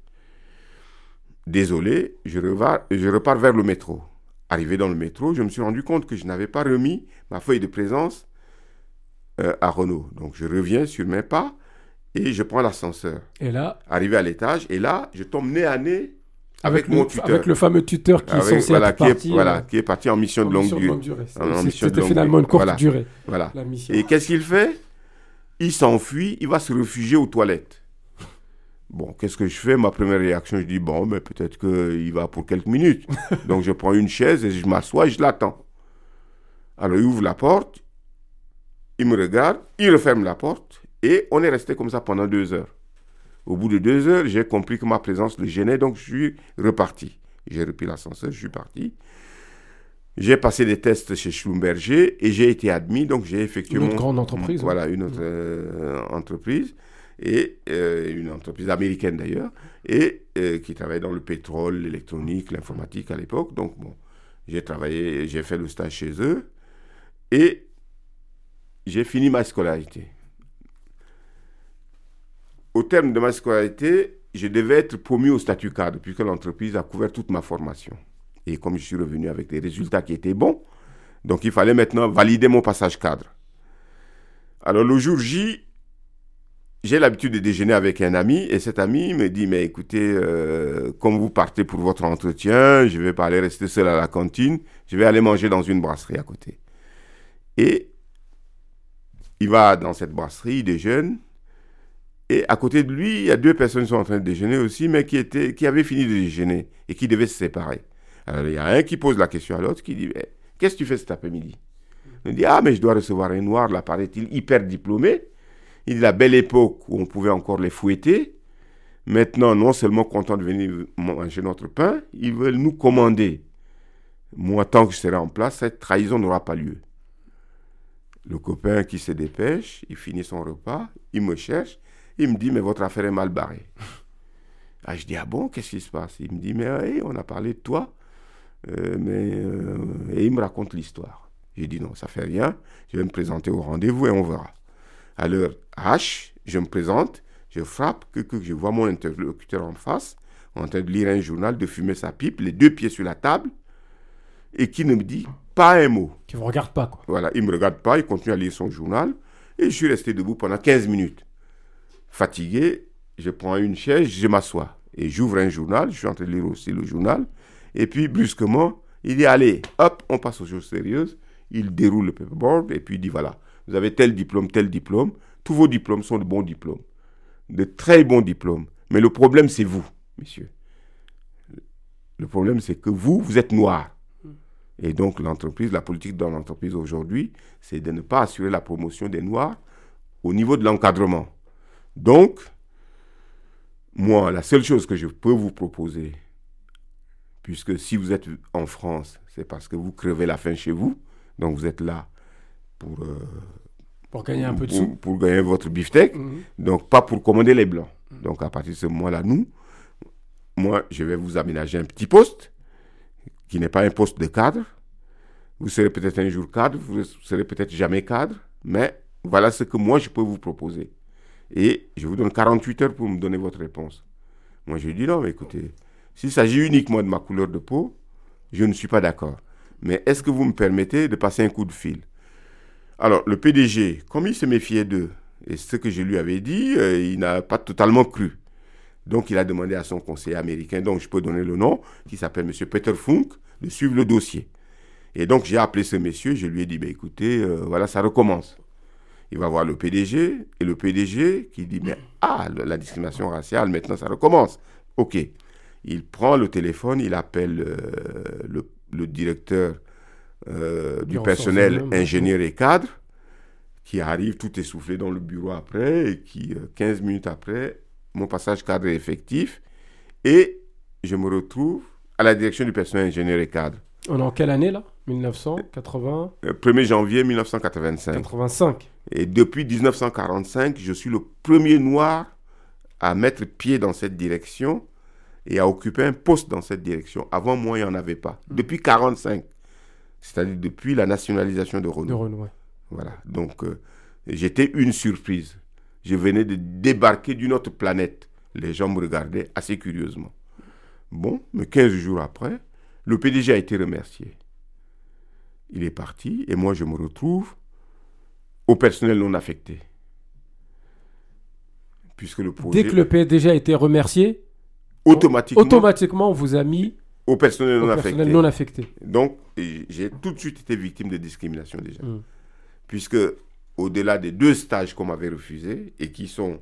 Désolé, je repars vers le métro. Arrivé dans le métro, je me suis rendu compte que je n'avais pas remis ma feuille de présence à Renault. Donc je reviens sur mes pas et je prends l'ascenseur. Et là, arrivé à l'étage, et là, je tombe nez à nez avec mon tuteur. Avec le fameux tuteur qui est censé être parti. Qui est parti en mission de longue durée. C'était finalement une courte durée. Voilà. Et qu'est-ce qu'il fait? Il s'enfuit, il va se réfugier aux toilettes. Bon, qu'est-ce que je fais? Ma première réaction, je dis, bon, mais peut-être qu'il va pour quelques minutes. Donc, je prends une chaise et je m'assois et je l'attends. Alors, il ouvre la porte, il me regarde, il referme la porte et on est resté comme ça pendant 2 heures. Au bout de 2 heures, j'ai compris que ma présence le gênait, donc je suis reparti. J'ai repris l'ascenseur, je suis parti. J'ai passé des tests chez Schlumberger et j'ai été admis, donc j'ai effectué une autre grande entreprise. Voilà, une autre entreprise, et une entreprise américaine d'ailleurs, et qui travaille dans le pétrole, l'électronique, l'informatique à l'époque. Donc bon, j'ai fait le stage chez eux, et j'ai fini ma scolarité. Au terme de ma scolarité, je devais être promu au statut cadre, puisque l'entreprise a couvert toute ma formation. Et comme je suis revenu avec des résultats qui étaient bons, donc il fallait maintenant valider mon passage cadre. Alors le jour J, j'ai l'habitude de déjeuner avec un ami, et cet ami me dit, mais écoutez, comme vous partez pour votre entretien, je ne vais pas aller rester seul à la cantine, je vais aller manger dans une brasserie à côté. Et il va dans cette brasserie, il déjeune, et à côté de lui, il y a 2 personnes qui sont en train de déjeuner aussi, mais qui avaient fini de déjeuner et qui devaient se séparer. Alors, il y a un qui pose la question à l'autre, qui dit, qu'est-ce que tu fais cet après-midi? Il dit, ah, mais je dois recevoir un noir, là, paraît-il, hyper diplômé. Il dit, la belle époque où on pouvait encore les fouetter. Maintenant, non seulement contents de venir manger notre pain, ils veulent nous commander. Moi, tant que je serai en place, cette trahison n'aura pas lieu. Le copain qui se dépêche, il finit son repas, il me cherche, il me dit, mais votre affaire est mal barrée. Ah, je dis, ah bon, qu'est-ce qui se passe? Il me dit, mais hey, on a parlé de toi, et il me raconte l'histoire. J'ai dit, non, ça fait rien, je vais me présenter au rendez-vous et on verra. À l'heure H, je me présente, je frappe, que je vois mon interlocuteur en face, en train de lire un journal, de fumer sa pipe, les deux pieds sur la table, et qui ne me dit pas un mot. Qui ne vous regarde pas, quoi. Voilà, il ne me regarde pas, il continue à lire son journal, et je suis resté debout pendant 15 minutes. Fatigué, je prends une chaise, je m'assois, et j'ouvre un journal, je suis en train de lire aussi le journal, et puis brusquement, il dit, allez, hop, on passe aux choses sérieuses, il déroule le paperboard, et puis il dit, voilà, vous avez tel diplôme, tous vos diplômes sont de bons diplômes, de très bons diplômes, mais le problème c'est vous, messieurs. Le problème c'est que vous êtes noirs. Et donc l'entreprise, la politique dans l'entreprise aujourd'hui, c'est de ne pas assurer la promotion des noirs au niveau de l'encadrement. Donc, moi, la seule chose que je peux vous proposer, puisque si vous êtes en France, c'est parce que vous crevez la faim chez vous, donc vous êtes là pour gagner un peu de sous. Pour gagner votre beefsteak, donc pas pour commander les blancs. Donc à partir de ce moment-là, moi, je vais vous aménager un petit poste, qui n'est pas un poste de cadre. Vous serez peut-être un jour cadre, vous serez peut-être jamais cadre, mais voilà ce que moi je peux vous proposer. Et je vous donne 48 heures pour me donner votre réponse. Moi je dis non, mais écoutez, s'il s'agit uniquement de ma couleur de peau, je ne suis pas d'accord. Mais est-ce que vous me permettez de passer un coup de fil? Alors le PDG, comme il se méfiait d'eux, et ce que je lui avais dit, il n'a pas totalement cru. Donc, il a demandé à son conseiller américain, dont je peux donner le nom, qui s'appelle M. Peter Funk, de suivre le dossier. Et donc, j'ai appelé ce monsieur, je lui ai dit, écoutez, voilà, ça recommence. Il va voir le PDG, et le PDG qui dit, mais la discrimination raciale, maintenant, ça recommence. OK. Il prend le téléphone, il appelle le directeur du personnel, ingénieur et cadre, qui arrive tout essoufflé dans le bureau après, et qui, 15 minutes après, mon passage cadre est effectif, et je me retrouve à la direction du personnel ingénieur et cadre. On est en quelle année, là? 1980 1er janvier 1985. 85. Et depuis 1945, je suis le premier noir à mettre pied dans cette direction et à occuper un poste dans cette direction. Avant moi, il n'y en avait pas. Depuis 1945. C'est-à-dire depuis la nationalisation de Renault. De Renault, ouais. Voilà. Donc, j'étais une surprise. Je venais de débarquer d'une autre planète. Les gens me regardaient assez curieusement. Bon, mais 15 jours après, le PDG a été remercié. Il est parti et moi, je me retrouve au personnel non affecté. Puisque le projet... Dès que le PDG a été remercié, automatiquement on vous a mis au personnel non affecté. Donc, j'ai tout de suite été victime de discrimination déjà. Puisque... au-delà des 2 stages qu'on m'avait refusés et qui sont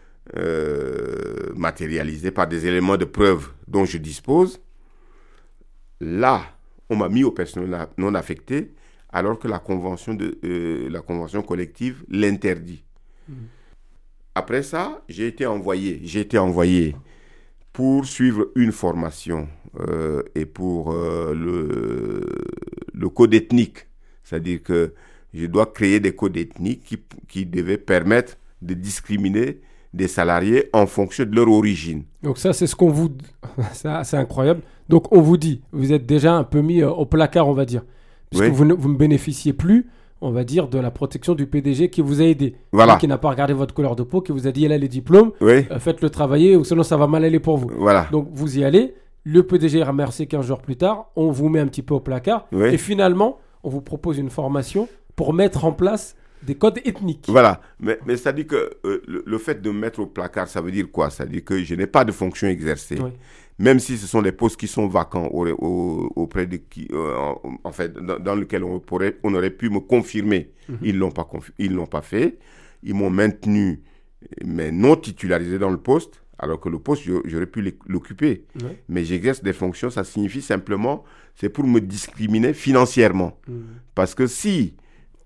matérialisés par des éléments de preuve dont je dispose, là, on m'a mis au personnel non affecté alors que la convention collective l'interdit. Après ça, j'ai été envoyé pour suivre une formation et pour le code ethnique. C'est-à-dire que je dois créer des codes ethniques qui devaient permettre de discriminer des salariés en fonction de leur origine. Donc ça, c'est ce qu'on vous... c'est incroyable. Donc on vous dit, vous êtes déjà un peu mis au placard, on va dire. Puisque vous ne bénéficiez plus, on va dire, de la protection du PDG qui vous a aidé. Voilà. Qui n'a pas regardé votre couleur de peau, qui vous a dit, là, les diplômes, faites-le travailler ou sinon ça va mal aller pour vous. Voilà. Donc vous y allez, le PDG est remercié 15 jours plus tard, on vous met un petit peu au placard et finalement, on vous propose une formation pour mettre en place des codes ethniques. Voilà, mais ça dit que le fait de me mettre au placard, ça veut dire quoi? Ça veut dire que je n'ai pas de fonction exercée. Même si ce sont des postes qui sont vacants auprès de qui, en fait, dans lesquels on aurait pu me confirmer. Ils l'ont pas fait. Ils m'ont maintenu, mais non titularisé dans le poste, alors que le poste, j'aurais pu l'occuper. Mais j'exerce des fonctions, ça signifie simplement, c'est pour me discriminer financièrement. Parce que si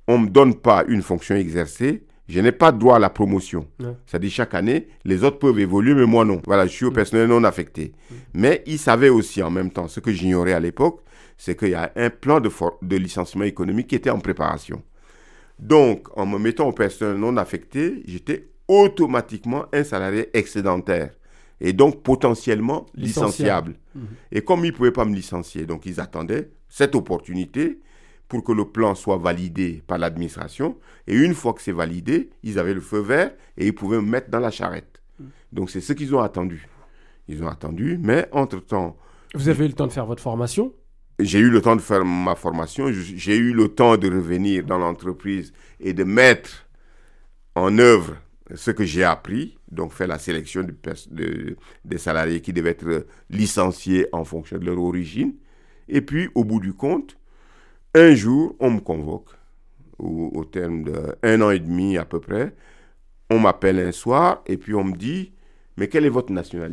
on ne me donne pas une fonction exercée, je n'ai pas droit à la promotion. Ouais. C'est-à-dire, chaque année, les autres peuvent évoluer, mais moi non. Voilà, je suis au personnel non affecté. Mais ils savaient aussi en même temps, ce que j'ignorais à l'époque, c'est qu'il y a un plan de licenciement économique qui était en préparation. Donc, en me mettant au personnel non affecté, j'étais automatiquement un salarié excédentaire et donc potentiellement licenciable. Et comme ils ne pouvaient pas me licencier, donc ils attendaient cette opportunité pour que le plan soit validé par l'administration. Et une fois que c'est validé, ils avaient le feu vert et ils pouvaient me mettre dans la charrette. Donc, c'est ce qu'ils ont attendu. Ils ont attendu, mais entre-temps... Vous avez eu le temps de faire votre formation? J'ai eu le temps de faire ma formation. J'ai eu le temps de revenir dans l'entreprise et de mettre en œuvre ce que j'ai appris. Donc, faire la sélection des salariés qui devaient être licenciés en fonction de leur origine. Et puis, au bout du compte, un jour, on me convoque, au terme d'1 an et demi à peu près. On m'appelle un soir et puis on me dit « Mais quelle est votre nationalité ?»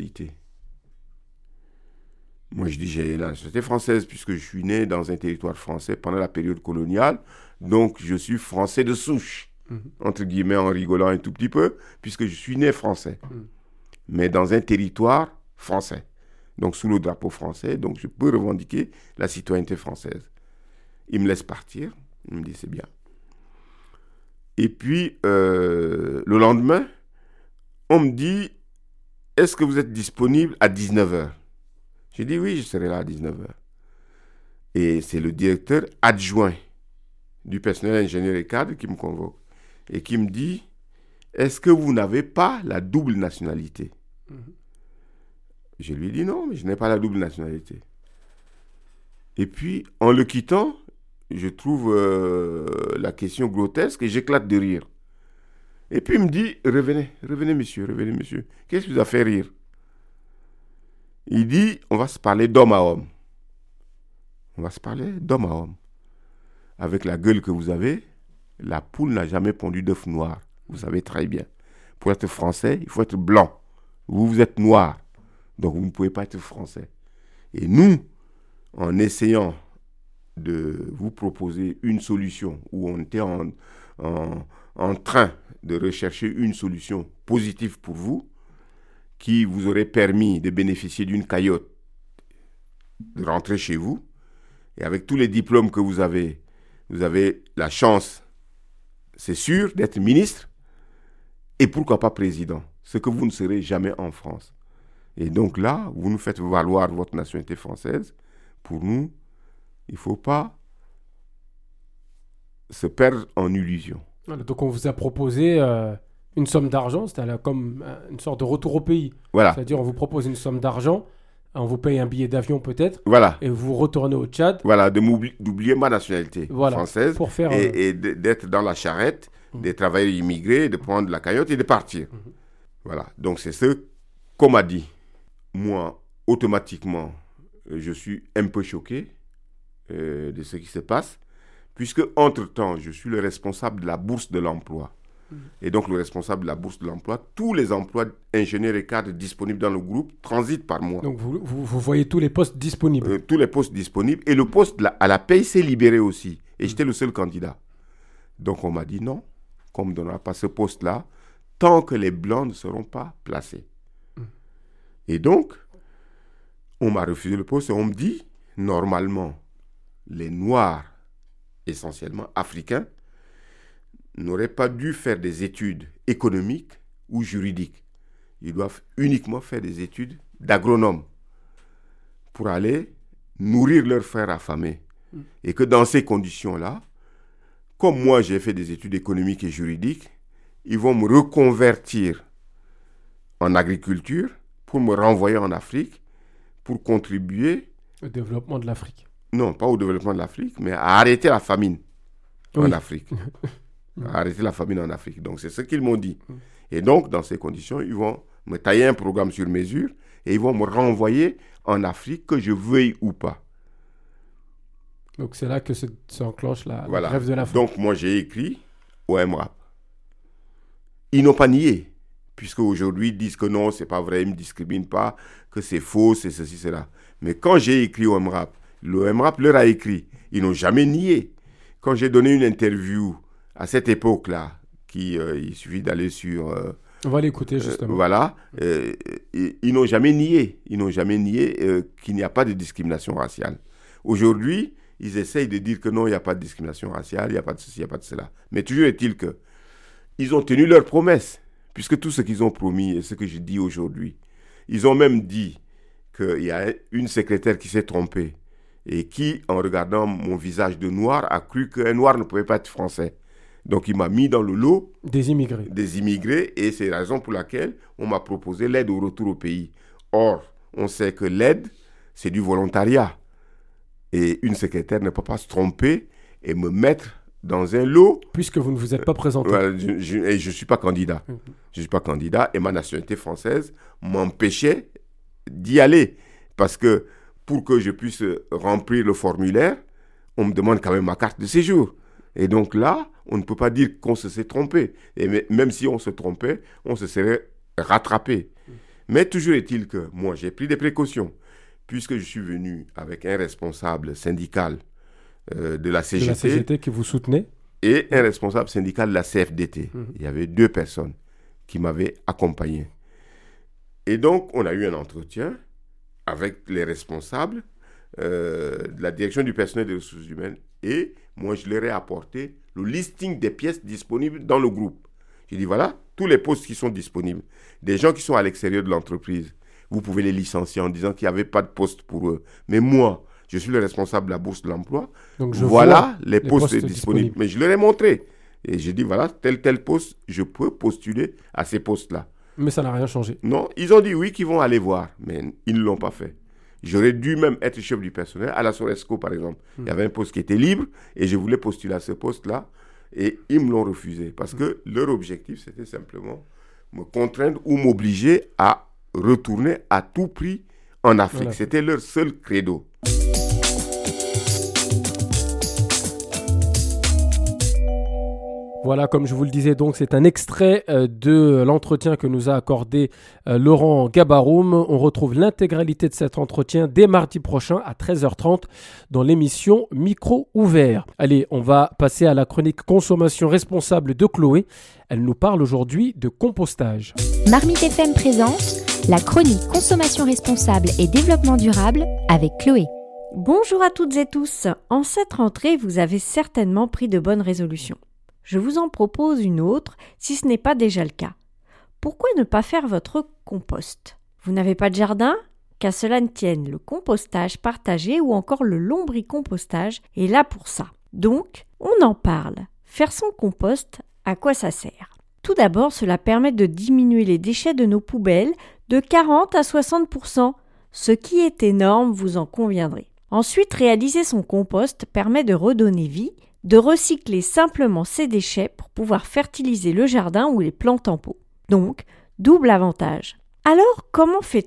Moi, je dis « J'ai la nationalité française puisque je suis né dans un territoire français pendant la période coloniale. Donc, je suis français de souche. » Entre guillemets, en rigolant un tout petit peu, puisque je suis né français. Mais dans un territoire français. Donc, sous le drapeau français. Donc, je peux revendiquer la citoyenneté française. Il me laisse partir. Il me dit, c'est bien. Et puis, le lendemain, on me dit, est-ce que vous êtes disponible à 19h? J'ai dit, oui, je serai là à 19h. Et c'est le directeur adjoint du personnel ingénieur et cadre qui me convoque. Et qui me dit, est-ce que vous n'avez pas la double nationalité? Je lui ai dit, non, mais je n'ai pas la double nationalité. Et puis, en le quittant, je trouve la question grotesque et j'éclate de rire. Et puis il me dit, revenez monsieur. Qu'est-ce qui vous a fait rire? Il dit, on va se parler d'homme à homme. Avec la gueule que vous avez, la poule n'a jamais pondu d'œuf noir. Vous savez très bien. Pour être français, il faut être blanc. Vous êtes noir. Donc vous ne pouvez pas être français. Et nous, en essayant de vous proposer une solution, où on était en train de rechercher une solution positive pour vous, qui vous aurait permis de bénéficier d'une cagnotte, de rentrer chez vous, et avec tous les diplômes que vous avez la chance, c'est sûr, d'être ministre, et pourquoi pas président, ce que vous ne serez jamais en France. Et donc là, vous nous faites valoir votre nationalité française. Pour nous, il ne faut pas se perdre en illusion. Voilà, donc on vous a proposé une somme d'argent, c'était comme une sorte de retour au pays. Voilà. C'est-à-dire on vous propose une somme d'argent, on vous paye un billet d'avion peut-être, voilà. Et vous retournez au Tchad. Voilà, d'oublier ma nationalité française pour faire, et d'être dans la charrette, des travailleurs immigrés, de prendre la cagnotte et de partir. Voilà, donc c'est ce qu'on m'a dit. Moi, automatiquement, je suis un peu choqué de ce qui se passe, puisque, entre-temps, je suis le responsable de la bourse de l'emploi. Et donc, le responsable de la bourse de l'emploi, tous les emplois ingénieurs et cadres disponibles dans le groupe transitent par moi. Donc, vous voyez tous les postes disponibles. Tous les postes disponibles. Et le poste à la paye s'est libéré aussi. Et j'étais le seul candidat. Donc, on m'a dit non, qu'on ne me donnera pas ce poste-là tant que les Blancs ne seront pas placés. Et donc, on m'a refusé le poste et on me dit, normalement, les Noirs, essentiellement africains, n'auraient pas dû faire des études économiques ou juridiques. Ils doivent uniquement faire des études d'agronome pour aller nourrir leurs frères affamés. Et que dans ces conditions-là, comme moi j'ai fait des études économiques et juridiques, ils vont me reconvertir en agriculture pour me renvoyer en Afrique, pour contribuer au développement de l'Afrique. Non, pas au développement de l'Afrique, mais à arrêter la famine en Afrique. À arrêter la famine en Afrique. Donc, c'est ce qu'ils m'ont dit. Et donc, dans ces conditions, ils vont me tailler un programme sur mesure et ils vont me renvoyer en Afrique, que je veuille ou pas. Donc, c'est là que s'enclenche la grève de la faim. Donc, moi, j'ai écrit au MRAP. Ils n'ont pas nié, puisque aujourd'hui, ils disent que non, c'est pas vrai, ils ne me discriminent pas, que c'est faux, c'est ceci, cela. Mais quand j'ai écrit au MRAP, le MRAP leur a écrit. Ils n'ont jamais nié. Quand j'ai donné une interview à cette époque-là, il suffit d'aller sur... On va l'écouter justement. Voilà. Ils n'ont jamais nié. Ils n'ont jamais nié qu'il n'y a pas de discrimination raciale. Aujourd'hui, ils essayent de dire que non, il n'y a pas de discrimination raciale, il n'y a pas de ceci, il n'y a pas de cela. Mais toujours est-il que ils ont tenu leurs promesses, puisque tout ce qu'ils ont promis et ce que je dis aujourd'hui, ils ont même dit qu'il y a une secrétaire qui s'est trompée et qui, en regardant mon visage de noir, a cru qu'un noir ne pouvait pas être français. Donc, il m'a mis dans le lot des immigrés et c'est la raison pour laquelle on m'a proposé l'aide au retour au pays. Or, on sait que l'aide, c'est du volontariat. Et une secrétaire ne peut pas se tromper et me mettre dans un lot. Puisque vous ne vous êtes pas présenté. Je ne suis pas candidat. Je ne suis pas candidat et ma nationalité française m'empêchait d'y aller. Parce que pour que je puisse remplir le formulaire, on me demande quand même ma carte de séjour. Et donc là, on ne peut pas dire qu'on se s'est trompé. Et même si on se trompait, on se serait rattrapé. Mais toujours est-il que moi, j'ai pris des précautions. Puisque je suis venu avec un responsable syndical de la CGT. De la CGT que vous soutenez. Et un responsable syndical de la CFDT. Il y avait 2 personnes qui m'avaient accompagné. Et donc, on a eu un entretien avec les responsables de la direction du personnel des ressources humaines. Et moi, je leur ai apporté le listing des pièces disponibles dans le groupe. J'ai dit, voilà, tous les postes qui sont disponibles. Des gens qui sont à l'extérieur de l'entreprise. Vous pouvez les licencier en disant qu'il n'y avait pas de poste pour eux. Mais moi, je suis le responsable de la bourse de l'emploi. Donc voilà les postes disponibles. Mais je leur ai montré. Et j'ai dit, voilà, tel poste, je peux postuler à ces postes-là. Mais ça n'a rien changé. Non, ils ont dit oui, qu'ils vont aller voir. Mais ils ne l'ont pas fait. J'aurais dû même être chef du personnel. À la Soresco, par exemple, il y avait un poste qui était libre et je voulais postuler à ce poste-là. Et ils me l'ont refusé. Parce que leur objectif, c'était simplement me contraindre ou m'obliger à retourner à tout prix en Afrique. Voilà. C'était leur seul credo. Voilà, comme je vous le disais, donc c'est un extrait de l'entretien que nous a accordé Laurent Gabaroum. On retrouve l'intégralité de cet entretien dès mardi prochain à 13h30 dans l'émission Micro ouvert. Allez, on va passer à la chronique consommation responsable de Chloé. Elle nous parle aujourd'hui de compostage. Marmite FM présente la chronique consommation responsable et développement durable avec Chloé. Bonjour à toutes et tous. En cette rentrée, vous avez certainement pris de bonnes résolutions. Je vous en propose une autre, si ce n'est pas déjà le cas. Pourquoi ne pas faire votre compost ? Vous n'avez pas de jardin ? Qu'à cela ne tienne, le compostage partagé ou encore le lombricompostage est là pour ça. Donc, on en parle. Faire son compost, à quoi ça sert ? Tout d'abord, cela permet de diminuer les déchets de nos poubelles de 40 à 60%, ce qui est énorme, vous en conviendrez. Ensuite, réaliser son compost permet de redonner vie, de recycler simplement ces déchets pour pouvoir fertiliser le jardin ou les plantes en pot. Donc, double avantage. Alors, comment fait-on ?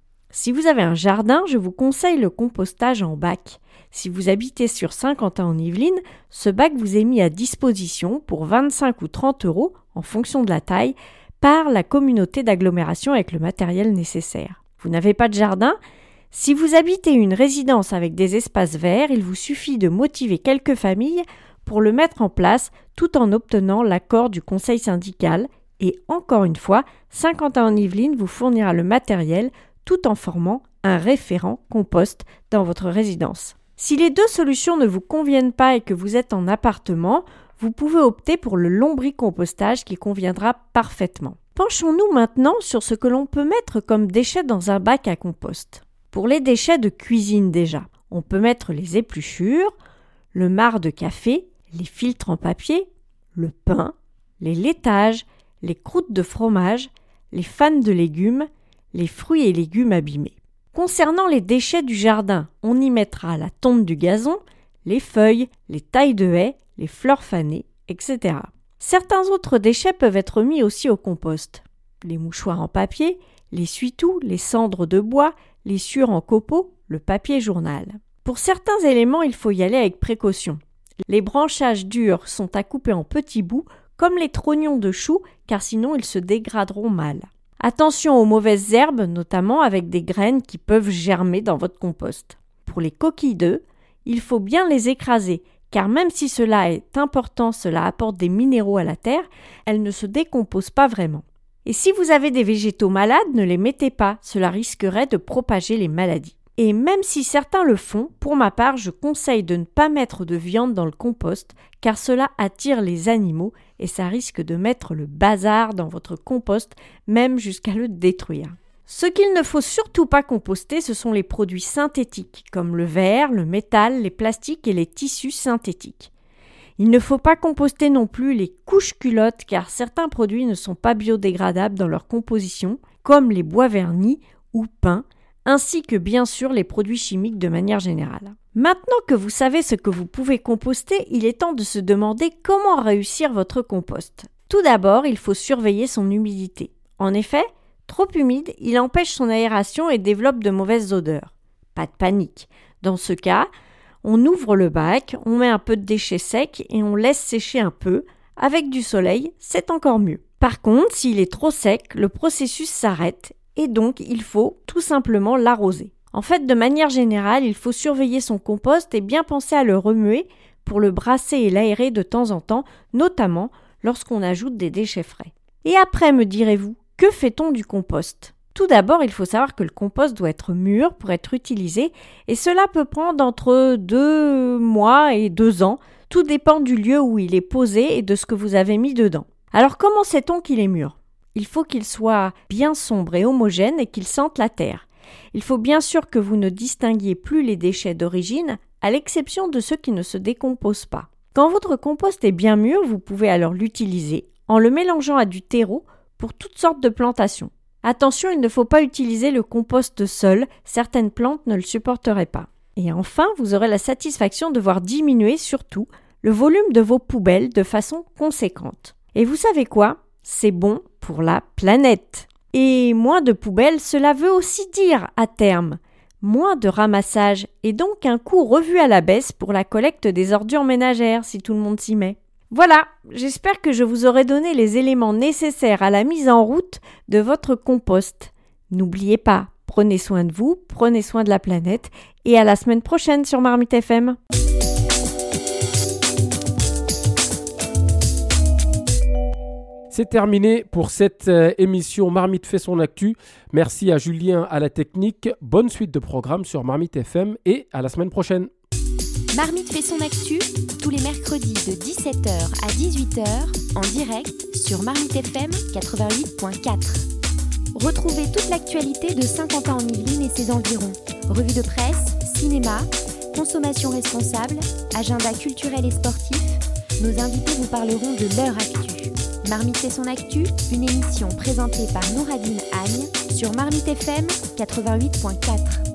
Si vous avez un jardin, je vous conseille le compostage en bac. Si vous habitez sur Saint-Quentin-en-Yvelines, ce bac vous est mis à disposition pour 25 ou 30 € en fonction de la taille par la communauté d'agglomération avec le matériel nécessaire. Vous n'avez pas de jardin ? Si vous habitez une résidence avec des espaces verts, il vous suffit de motiver quelques familles pour le mettre en place tout en obtenant l'accord du conseil syndical et encore une fois, Saint-Quentin-en-Yvelines vous fournira le matériel tout en formant un référent compost dans votre résidence. Si les deux solutions ne vous conviennent pas et que vous êtes en appartement, vous pouvez opter pour le lombricompostage qui conviendra parfaitement. Penchons-nous maintenant sur ce que l'on peut mettre comme déchets dans un bac à compost. Pour les déchets de cuisine déjà, on peut mettre les épluchures, le marc de café, les filtres en papier, le pain, les laitages, les croûtes de fromage, les fans de légumes, les fruits et légumes abîmés. Concernant les déchets du jardin, on y mettra la tonte du gazon, les feuilles, les tailles de haies, les fleurs fanées, etc. Certains autres déchets peuvent être mis aussi au compost. Les mouchoirs en papier, les essuie-tout, les cendres de bois, les sciures en copeaux, le papier journal. Pour certains éléments, il faut y aller avec précaution. Les branchages durs sont à couper en petits bouts, comme les trognons de choux, car sinon ils se dégraderont mal. Attention aux mauvaises herbes, notamment avec des graines qui peuvent germer dans votre compost. Pour les coquilles d'œufs, il faut bien les écraser, Car même si cela est important, cela apporte des minéraux à la terre, elles ne se décomposent pas vraiment. Et si vous avez des végétaux malades, ne les mettez pas, cela risquerait de propager les maladies. Et même si certains le font, pour ma part, je conseille de ne pas mettre de viande dans le compost, car cela attire les animaux et ça risque de mettre le bazar dans votre compost, même jusqu'à le détruire. Ce qu'il ne faut surtout pas composter, ce sont les produits synthétiques, comme le verre, le métal, les plastiques et les tissus synthétiques. Il ne faut pas composter non plus les couches culottes, car certains produits ne sont pas biodégradables dans leur composition, comme les bois vernis ou peints, ainsi que bien sûr les produits chimiques de manière générale. Maintenant que vous savez ce que vous pouvez composter, il est temps de se demander comment réussir votre compost. Tout d'abord, il faut surveiller son humidité. En effet, trop humide, il empêche son aération et développe de mauvaises odeurs. Pas de panique. Dans ce cas, on ouvre le bac, on met un peu de déchets secs et on laisse sécher un peu. Avec du soleil, c'est encore mieux. Par contre, s'il est trop sec, le processus s'arrête et donc il faut tout simplement l'arroser. En fait, de manière générale, il faut surveiller son compost et bien penser à le remuer pour le brasser et l'aérer de temps en temps, notamment lorsqu'on ajoute des déchets frais. Et après, me direz-vous, que fait-on du compost ? Tout d'abord, il faut savoir que le compost doit être mûr pour être utilisé et cela peut prendre entre 2 mois et 2 ans. Tout dépend du lieu où il est posé et de ce que vous avez mis dedans. Alors comment sait-on qu'il est mûr ? Il faut qu'il soit bien sombre et homogène et qu'il sente la terre. Il faut bien sûr que vous ne distinguiez plus les déchets d'origine, à l'exception de ceux qui ne se décomposent pas. Quand votre compost est bien mûr, vous pouvez alors l'utiliser en le mélangeant à du terreau pour toutes sortes de plantations. Attention, il ne faut pas utiliser le compost seul, certaines plantes ne le supporteraient pas. Et enfin, vous aurez la satisfaction de voir diminuer surtout le volume de vos poubelles de façon conséquente. Et vous savez quoi ? C'est bon pour la planète. Et moins de poubelles, cela veut aussi dire, à terme, moins de ramassage et donc un coût revu à la baisse pour la collecte des ordures ménagères si tout le monde s'y met. Voilà, j'espère que je vous aurai donné les éléments nécessaires à la mise en route de votre compost. N'oubliez pas, prenez soin de vous, prenez soin de la planète et à la semaine prochaine sur Marmite FM. C'est terminé pour cette émission Marmite fait son actu. Merci à Julien à la technique. Bonne suite de programme sur Marmite FM et à la semaine prochaine. Marmite fait son actu tous les mercredis de 17h à 18h en direct sur Marmite FM 88.4. Retrouvez toute l'actualité de Saint-Quentin en Yvelines et ses environs. Revue de presse, cinéma, consommation responsable, agenda culturel et sportif. Nos invités vous parleront de leur actu. Marmite fait son actu, une émission présentée par Nouradine Agne sur Marmite FM 88.4.